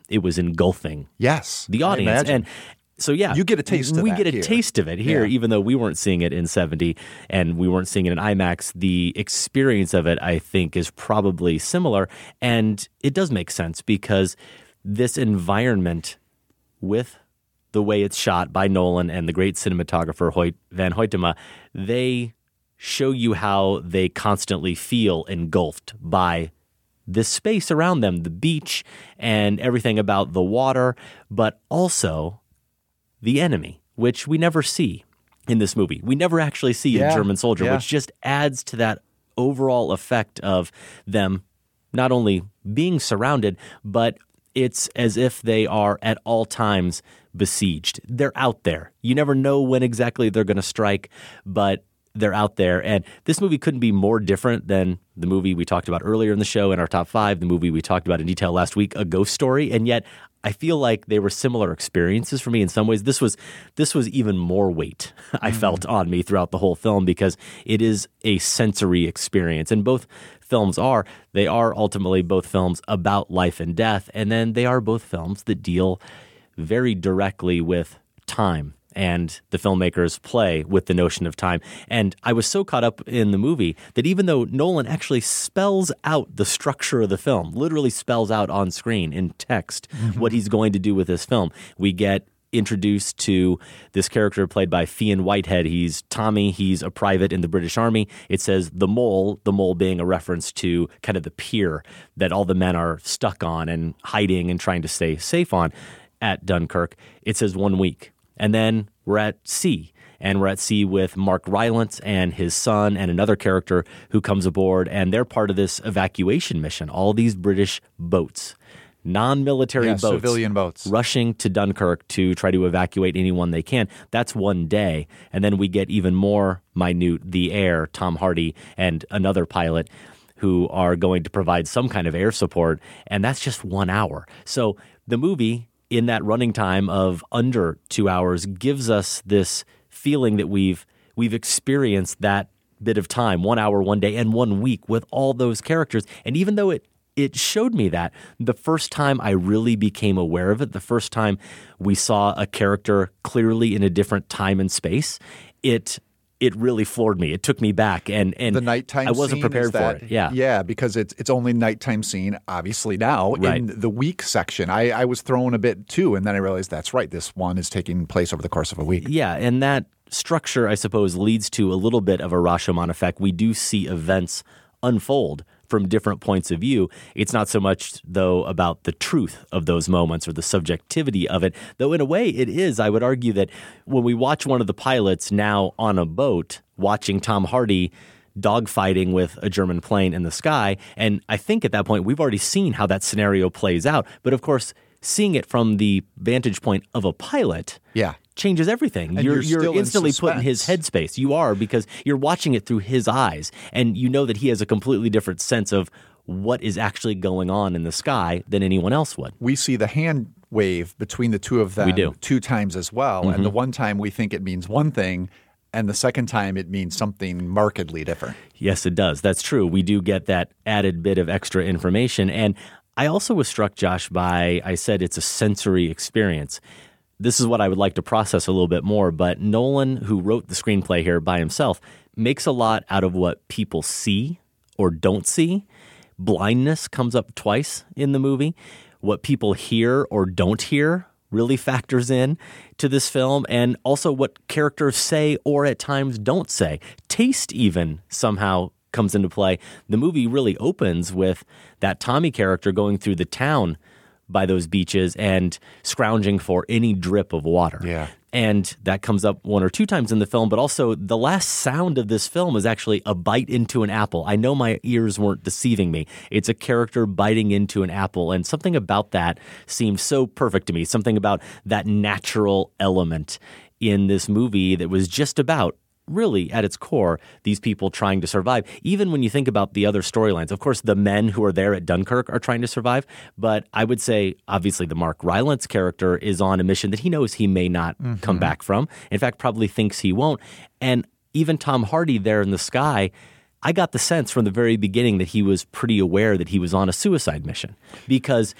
it was engulfing the audience. And so, yeah, you get a taste of we that get a here. taste of it here, even though we weren't seeing it in 70 and we weren't seeing it in IMAX. The experience of it, I think, is probably similar. And it does make sense because this environment with the way it's shot by Nolan and the great cinematographer Van Hoytema, they show you how they constantly feel engulfed by this space around them, the beach and everything about the water, but also the enemy, which we never see in this movie. We never actually see a German soldier, which just adds to that overall effect of them not only being surrounded, but it's as if they are at all times besieged. They're out there. You never know when exactly they're going to strike, but they're out there. And this movie couldn't be more different than the movie we talked about earlier in the show in our top 5, the movie we talked about in detail last week, A Ghost Story. And yet I feel like they were similar experiences for me in some ways. This was even more weight I felt on me throughout the whole film because it is a sensory experience. And both films they are ultimately both films about life and death. And then they are both films that deal very directly with time. And the filmmakers play with the notion of time. And I was so caught up in the movie that even though Nolan actually spells out the structure of the film, literally spells out on screen in text what he's going to do with this film, we get introduced to this character played by Fionn Whitehead. He's Tommy. He's a private in the British Army. It says the mole being a reference to kind of the pier that all the men are stuck on and hiding and trying to stay safe on at Dunkirk. It says 1 week. And then we're at sea, and we're at sea with Mark Rylance and his son and another character who comes aboard, and they're part of this evacuation mission. All these British boats, non-military boats, civilian boats, rushing to Dunkirk to try to evacuate anyone they can. That's one day. And then we get even more minute, the air, Tom Hardy and another pilot who are going to provide some kind of air support, and that's just 1 hour. So the movie, in that running time of under 2 hours, gives us this feeling that we've experienced that bit of time, 1 hour, 1 day, and 1 week with all those characters. And even though it showed me that, the first time I really became aware of it, the first time we saw a character clearly in a different time and space, it really floored me. It took me back, and the nighttime I wasn't scene, prepared for it. Yeah, because it's only nighttime scene, obviously now, Right. in the week section. I was thrown a bit too, and then I realized that's right. This one is taking place over the course of a week. Yeah, and that structure, I suppose, leads to a little bit of a Rashomon effect. We do see events unfold from different points of view. It's not so much, though, about the truth of those moments or the subjectivity of it, though in a way it is. I would argue that when we watch one of the pilots now on a boat, watching Tom Hardy dogfighting with a German plane in the sky, and I think at that point we've already seen how that scenario plays out. But of course, seeing it from the vantage point of a pilot changes everything. And You're still instantly in put in his headspace. You are, because you're watching it through his eyes, and you know that he has a completely different sense of what is actually going on in the sky than anyone else would. We see the hand wave between the two of them We do. 2 times as well. And the one time we think it means one thing, and the second time it means something markedly different. Yes, it does. That's true. We do get that added bit of extra information. And I also was struck, Josh, by, I said it's a sensory experience. This is what I would like to process a little bit more, but Nolan, who wrote the screenplay here by himself, makes a lot out of what people see or don't see. Blindness comes up twice in the movie. What people hear or don't hear really factors in to this film, and also what characters say or at times don't say. Taste even somehow comes into play. The movie really opens with that Tommy character going through the town by those beaches and scrounging for any drip of water. Yeah. And that comes up 1 or 2 times in the film, but also the last sound of this film is actually a bite into an apple. I know my ears weren't deceiving me. It's a character biting into an apple, and something about that seems so perfect to me. Something about that natural element in this movie that was just about, really, at its core, these people trying to survive. Even when you think about the other storylines, of course, the men who are there at Dunkirk are trying to survive. But I would say, obviously, the Mark Rylance character is on a mission that he knows he may not come back from. In fact, probably thinks he won't. And even Tom Hardy there in the sky, I got the sense from the very beginning that he was pretty aware that he was on a suicide mission, because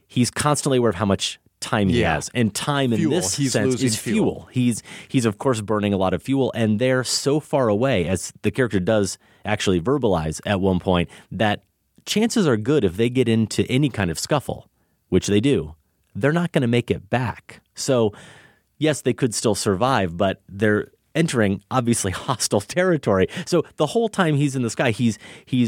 he's constantly aware of how much time he has. And time in this sense is fuel. He's of course burning a lot of fuel, and they're so far away, as the character does actually verbalize at one point, that chances are good if they get into any kind of scuffle, which they do, they're not going to make it back. So yes, they could still survive, but they're entering obviously hostile territory. So the whole time he's in the sky, he's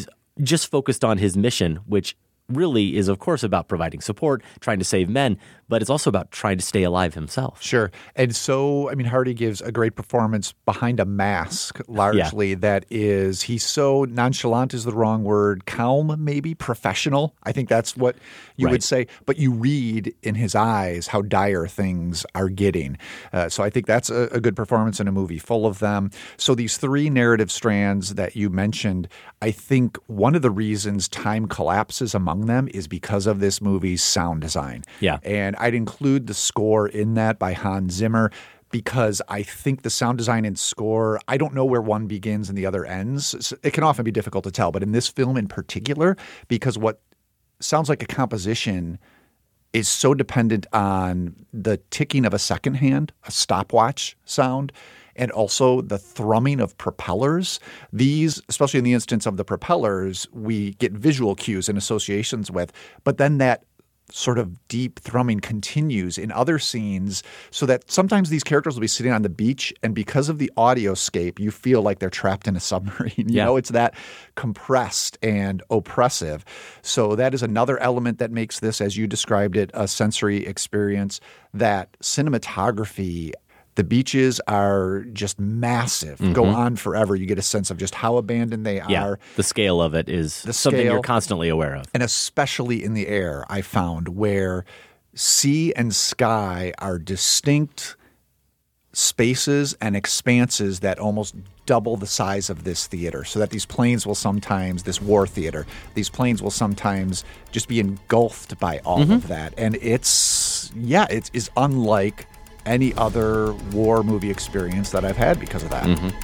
just focused on his mission, which really is, of course, about providing support, trying to save men, but it's also about trying to stay alive himself. Sure. And so, I mean, Hardy gives a great performance behind a mask, largely, that is, he's so nonchalant is the wrong word, calm, maybe, professional. I think that's what you would say. But you read in his eyes how dire things are getting. So I think that's a good performance in a movie full of them. So these three narrative strands that you mentioned, I think one of the reasons time collapses among them is because of this movie's sound design. Yeah. And I'd include the score in that by Hans Zimmer because I think the sound design and score, I don't know where one begins and the other ends. It can often be difficult to tell, but in this film in particular, because what sounds like a composition is so dependent on the ticking of a second hand, a stopwatch sound, and also the thrumming of propellers. These, especially in the instance of the propellers, we get visual cues and associations with, but then that sort of deep thrumming continues in other scenes so that sometimes these characters will be sitting on the beach and because of the audioscape, you feel like they're trapped in a submarine. You know, it's that compressed and oppressive. So that is another element that makes this, as you described it, a sensory experience. That cinematography, the beaches are just massive, go on forever. You get a sense of just how abandoned they are. The scale of it is something you're constantly aware of. And especially in the air, I found, where sea and sky are distinct spaces and expanses that almost double the size of this theater. So that these planes will sometimes, this war theater, these planes will sometimes just be engulfed by all of that. And it's unlike any other war movie experience that I've had because of that.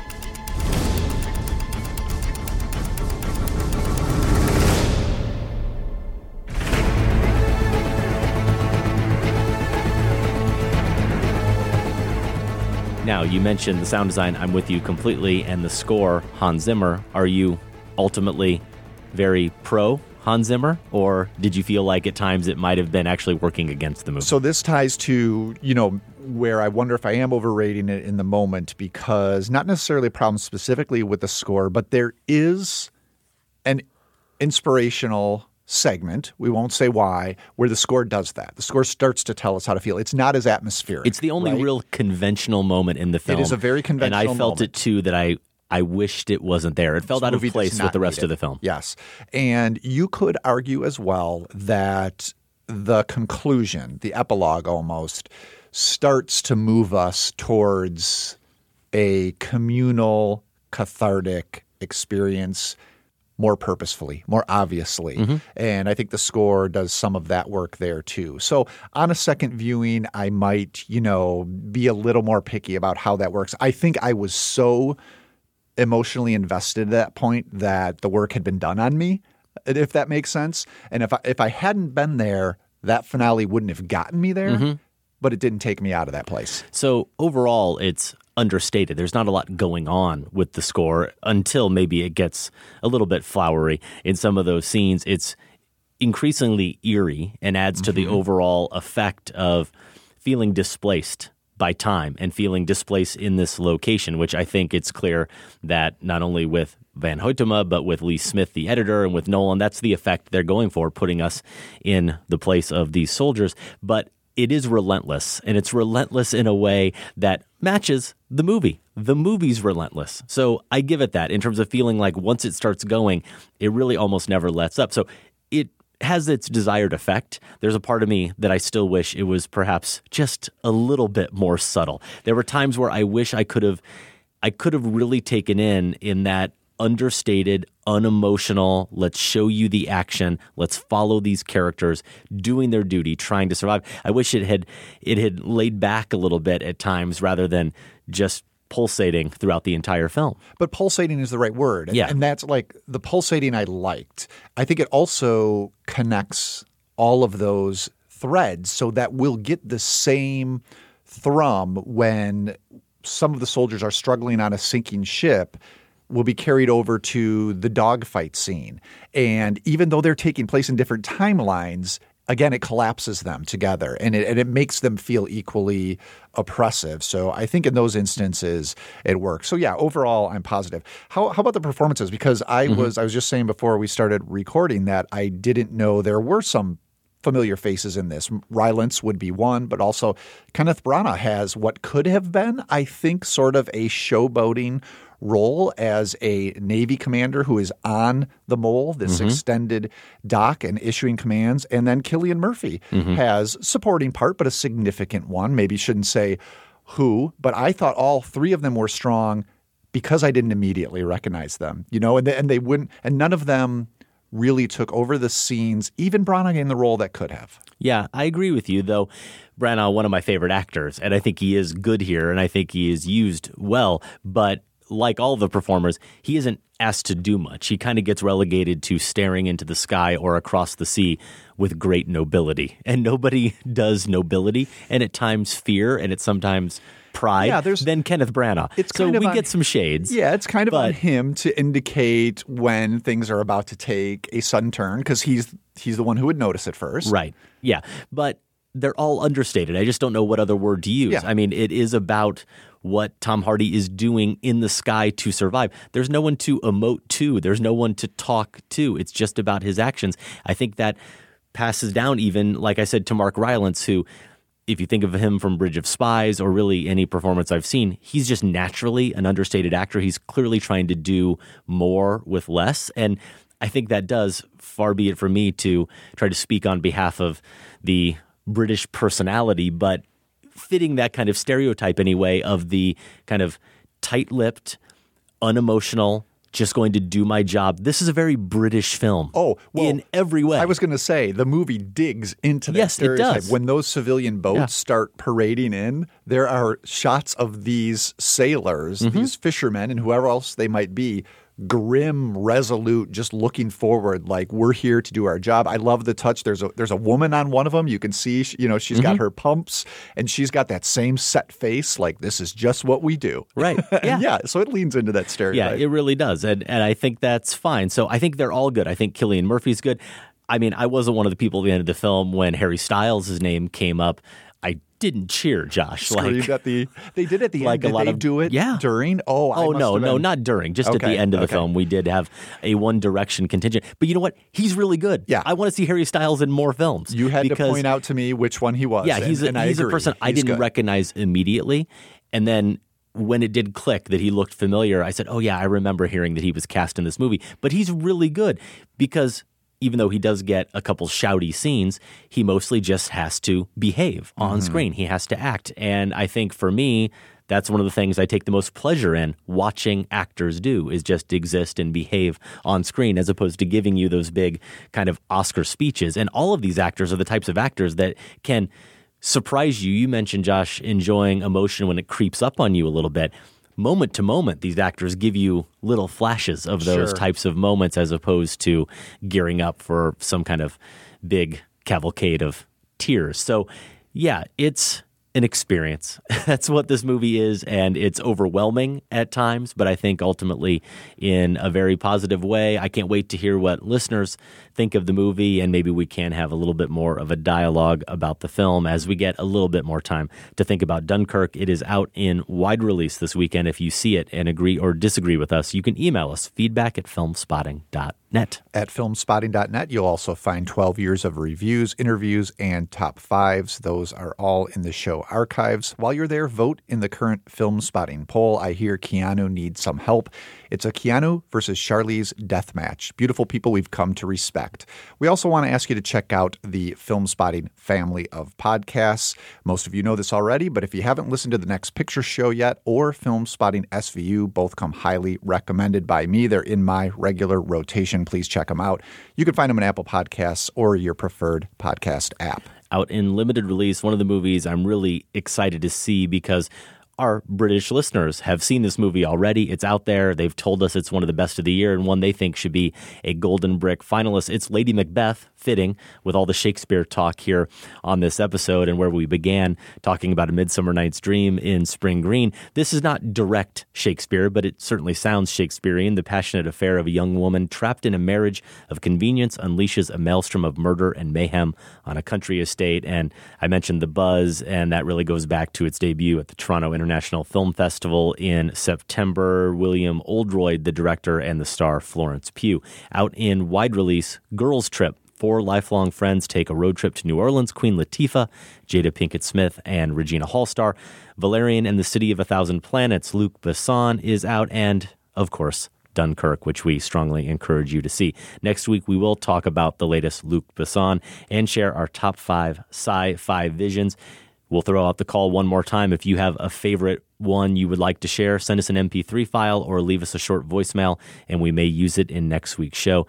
Now, you mentioned the sound design. I'm with you completely. And the score, Hans Zimmer. Are you ultimately very pro Hans Zimmer, or did you feel like at times it might have been actually working against the movie? So this ties to, where I wonder if I am overrating it in the moment, because not necessarily a problem specifically with the score, but there is an inspirational segment, we won't say why, where the score does that. The score starts to tell us how to feel. It's not as atmospheric. It's the only real conventional moment in the film. It is a very conventional moment. And I felt it too, that I wished it wasn't there. It felt out of place with the rest of the film. Yes. And you could argue as well that the conclusion, the epilogue almost, starts to move us towards a communal, cathartic experience more purposefully, more obviously. And I think the score does some of that work there too. So on a second viewing, I might, be a little more picky about how that works. I think I was so emotionally invested at that point that the work had been done on me, if that makes sense. And if I hadn't been there, that finale wouldn't have gotten me there, but it didn't take me out of that place. So overall, it's understated. There's not a lot going on with the score until maybe it gets a little bit flowery in some of those scenes. It's increasingly eerie and adds to the overall effect of feeling displaced by time and feeling displaced in this location, which I think it's clear that not only with Van Hoytema, but with Lee Smith, the editor, and with Nolan, that's the effect they're going for, putting us in the place of these soldiers. But it is relentless, and it's relentless in a way that matches the movie. The movie's relentless. So I give it that in terms of feeling like once it starts going, it really almost never lets up. So it has its desired effect. There's a part of me that I still wish it was perhaps just a little bit more subtle. There were times where I wish I could have really taken in that understated, unemotional, let's show you the action, let's follow these characters doing their duty, trying to survive. I wish it had laid back a little bit at times rather than just pulsating throughout the entire film. But pulsating is the right word. Yeah. And that's like the pulsating I liked. I think it also connects all of those threads so that we'll get the same thrum when some of the soldiers are struggling on a sinking ship will be carried over to the dogfight scene. And even though they're taking place in different timelines, again, it collapses them together and it makes them feel equally oppressive. So I think in those instances it works. So yeah, overall, I'm positive. How about the performances? Because I was just saying before we started recording that I didn't know there were some familiar faces in this. Rylance would be one, but also Kenneth Branagh has what could have been, I think, sort of a showboating role as a Navy commander who is on the mole, this extended dock and issuing commands. And then Cillian Murphy has supporting part, but a significant one. Maybe shouldn't say who, but I thought all three of them were strong because I didn't immediately recognize them, you know, and they wouldn't, and none of them really took over the scenes, even Branagh in the role that could have. Yeah, I agree with you, though. Branagh, one of my favorite actors, and I think he is good here, and I think he is used well, but like all the performers, he isn't asked to do much. He kind of gets relegated to staring into the sky or across the sea with great nobility. And nobody does nobility, and at times fear, and at sometimes pride, than Kenneth Branagh. So we get some shades. Yeah, it's kind of on him to indicate when things are about to take a sudden turn, because he's the one who would notice it first. Right. Yeah. But they're all understated. I just don't know what other word to use. Yeah. I mean, it is about what Tom Hardy is doing in the sky to survive. There's no one to emote to. There's no one to talk to. It's just about his actions. I think that passes down even, like I said, to Mark Rylance, who, if you think of him from Bridge of Spies or really any performance I've seen, he's just naturally an understated actor. He's clearly trying to do more with less. And I think that does, far be it from me to try to speak on behalf of the British personality, but fitting that kind of stereotype anyway of the kind of tight-lipped, unemotional, just going to do my job. This is a very British film. Oh, well, in every way. I was going to say the movie digs into that stereotype. It does. When those civilian boats start parading in, there are shots of these sailors, these fishermen, and whoever else they might be, grim, resolute, just looking forward, like we're here to do our job. I love the touch. There's a woman on one of them. You can see, she's got her pumps and she's got that same set face, like this is just what we do. Right. Yeah. So it leans into that stereotype. Yeah, it really does. And I think that's fine. So I think they're all good. I think Cillian Murphy's good. I mean, I wasn't one of the people at the end of the film when Harry Styles' name came up. I didn't cheer, Josh. They did at the like end. A lot they do it during? No, not during. Just at the end of the film, we did have a One Direction contingent. But you know what? He's really good. Yeah. I want to see Harry Styles in more films. You had to point out to me which one he was. Yeah, he's a person I didn't recognize immediately. And then when it did click that he looked familiar, I said, oh yeah, I remember hearing that he was cast in this movie. But he's really good because even though he does get a couple shouty scenes, he mostly just has to behave on screen. He has to act. And I think for me, that's one of the things I take the most pleasure in watching actors do, is just exist and behave on screen as opposed to giving you those big kind of Oscar speeches. And all of these actors are the types of actors that can surprise you. You mentioned, Josh, enjoying emotion when it creeps up on you a little bit. Moment to moment, these actors give you little flashes of those types of moments as opposed to gearing up for some kind of big cavalcade of tears. So, yeah, it's an experience. That's what this movie is, and it's overwhelming at times, but I think ultimately in a very positive way. I can't wait to hear what listeners think of the movie, and maybe we can have a little bit more of a dialogue about the film as we get a little bit more time to think about Dunkirk. It is out in wide release this weekend. If you see it and agree or disagree with us, you can email us, feedback@filmspotting.net. At filmspotting.net, you'll also find 12 years of reviews, interviews, and top fives. Those are all in the show archives. While you're there, vote in the current Film Spotting poll. I hear Keanu needs some help. It's a Keanu versus Charlize death match. Beautiful people we've come to respect. We also want to ask you to check out the Film Spotting family of podcasts. Most of you know this already, but if you haven't listened to The Next Picture Show yet or Film Spotting SVU, both come highly recommended by me. They're in my regular rotation. Please check them out. You can find them on Apple Podcasts or your preferred podcast app. Out in limited release, one of the movies I'm really excited to see because our British listeners have seen this movie already. It's out there. They've told us it's one of the best of the year and one they think should be a Golden Brick finalist. It's Lady Macbeth, fitting with all the Shakespeare talk here on this episode and where we began talking about A Midsummer Night's Dream in Spring Green. This is not direct Shakespeare, but it certainly sounds Shakespearean. The passionate affair of a young woman trapped in a marriage of convenience unleashes a maelstrom of murder and mayhem on a country estate. And I mentioned the buzz, and that really goes back to its debut at the Toronto International Film Festival in September. William Oldroyd, the director, and the star Florence Pugh. Out in wide release, Girls Trip. 4 lifelong friends take a road trip to New Orleans. Queen Latifah, Jada Pinkett Smith, and Regina Hall star. Valerian and the City of a Thousand Planets. Luc Besson is out, and, of course, Dunkirk, which we strongly encourage you to see. Next week, we will talk about the latest Luc Besson and share our top 5 sci-fi visions. We'll throw out the call one more time. If you have a favorite one you would like to share, send us an MP3 file or leave us a short voicemail, and we may use it in next week's show.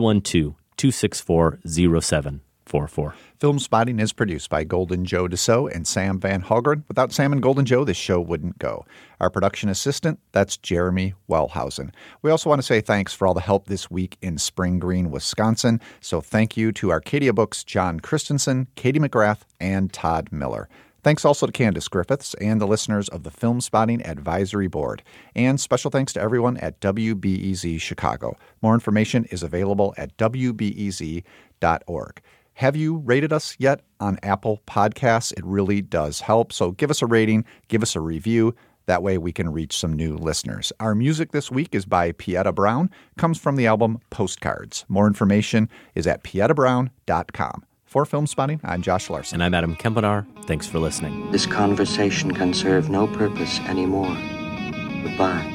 312-264-0744. Film Spotting is produced by Golden Joe Dassault and Sam Van Hogren. Without Sam and Golden Joe, this show wouldn't go. Our production assistant, that's Jeremy Wellhausen. We also want to say thanks for all the help this week in Spring Green, Wisconsin. So thank you to Arcadia Books' John Christensen, Katie McGrath, and Todd Miller. Thanks also to Candace Griffiths and the listeners of the Film Spotting Advisory Board. And special thanks to everyone at WBEZ Chicago. More information is available at wbez.org. Have you rated us yet on Apple Podcasts? It really does help. So give us a rating, give us a review. That way we can reach some new listeners. Our music this week is by Pieta Brown, comes from the album Postcards. More information is at pietabrown.com. For Film Spotting, I'm Josh Larson. And I'm Adam Kempenaar. Thanks for listening. This conversation can serve no purpose anymore. Goodbye.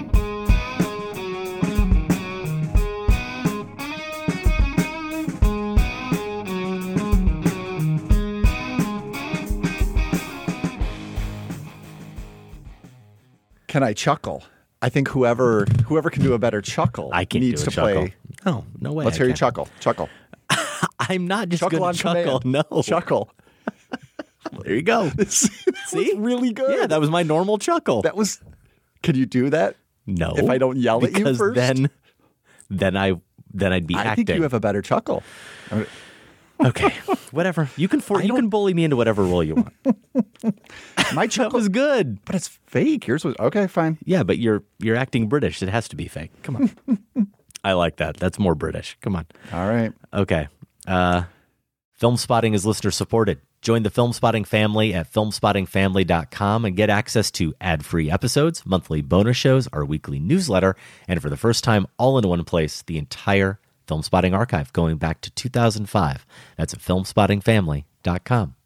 Can I chuckle? I think whoever can do a better chuckle needs to play. Oh, no way. Let's hear you chuckle. Chuckle. I'm not just chuckle going on to chuckle. Command. No. Chuckle. There you go. See? Really good. Yeah, that was my normal chuckle. Can you do that? No. If I don't yell at you because first? then I'd be acting. I think you have a better chuckle. Okay, whatever. You can bully me into whatever role you want. My chuckle was good, but it's fake. Yours was okay. Fine. Yeah, but you're acting British. It has to be fake. Come on. I like that. That's more British. Come on. All right. Okay. Film Spotting is listener supported. Join the Film Spotting family at filmspottingfamily.com and get access to ad-free episodes, monthly bonus shows, our weekly newsletter, and for the first time, all in one place, the entire Film Spotting archive going back to 2005. That's at filmspottingfamily.com.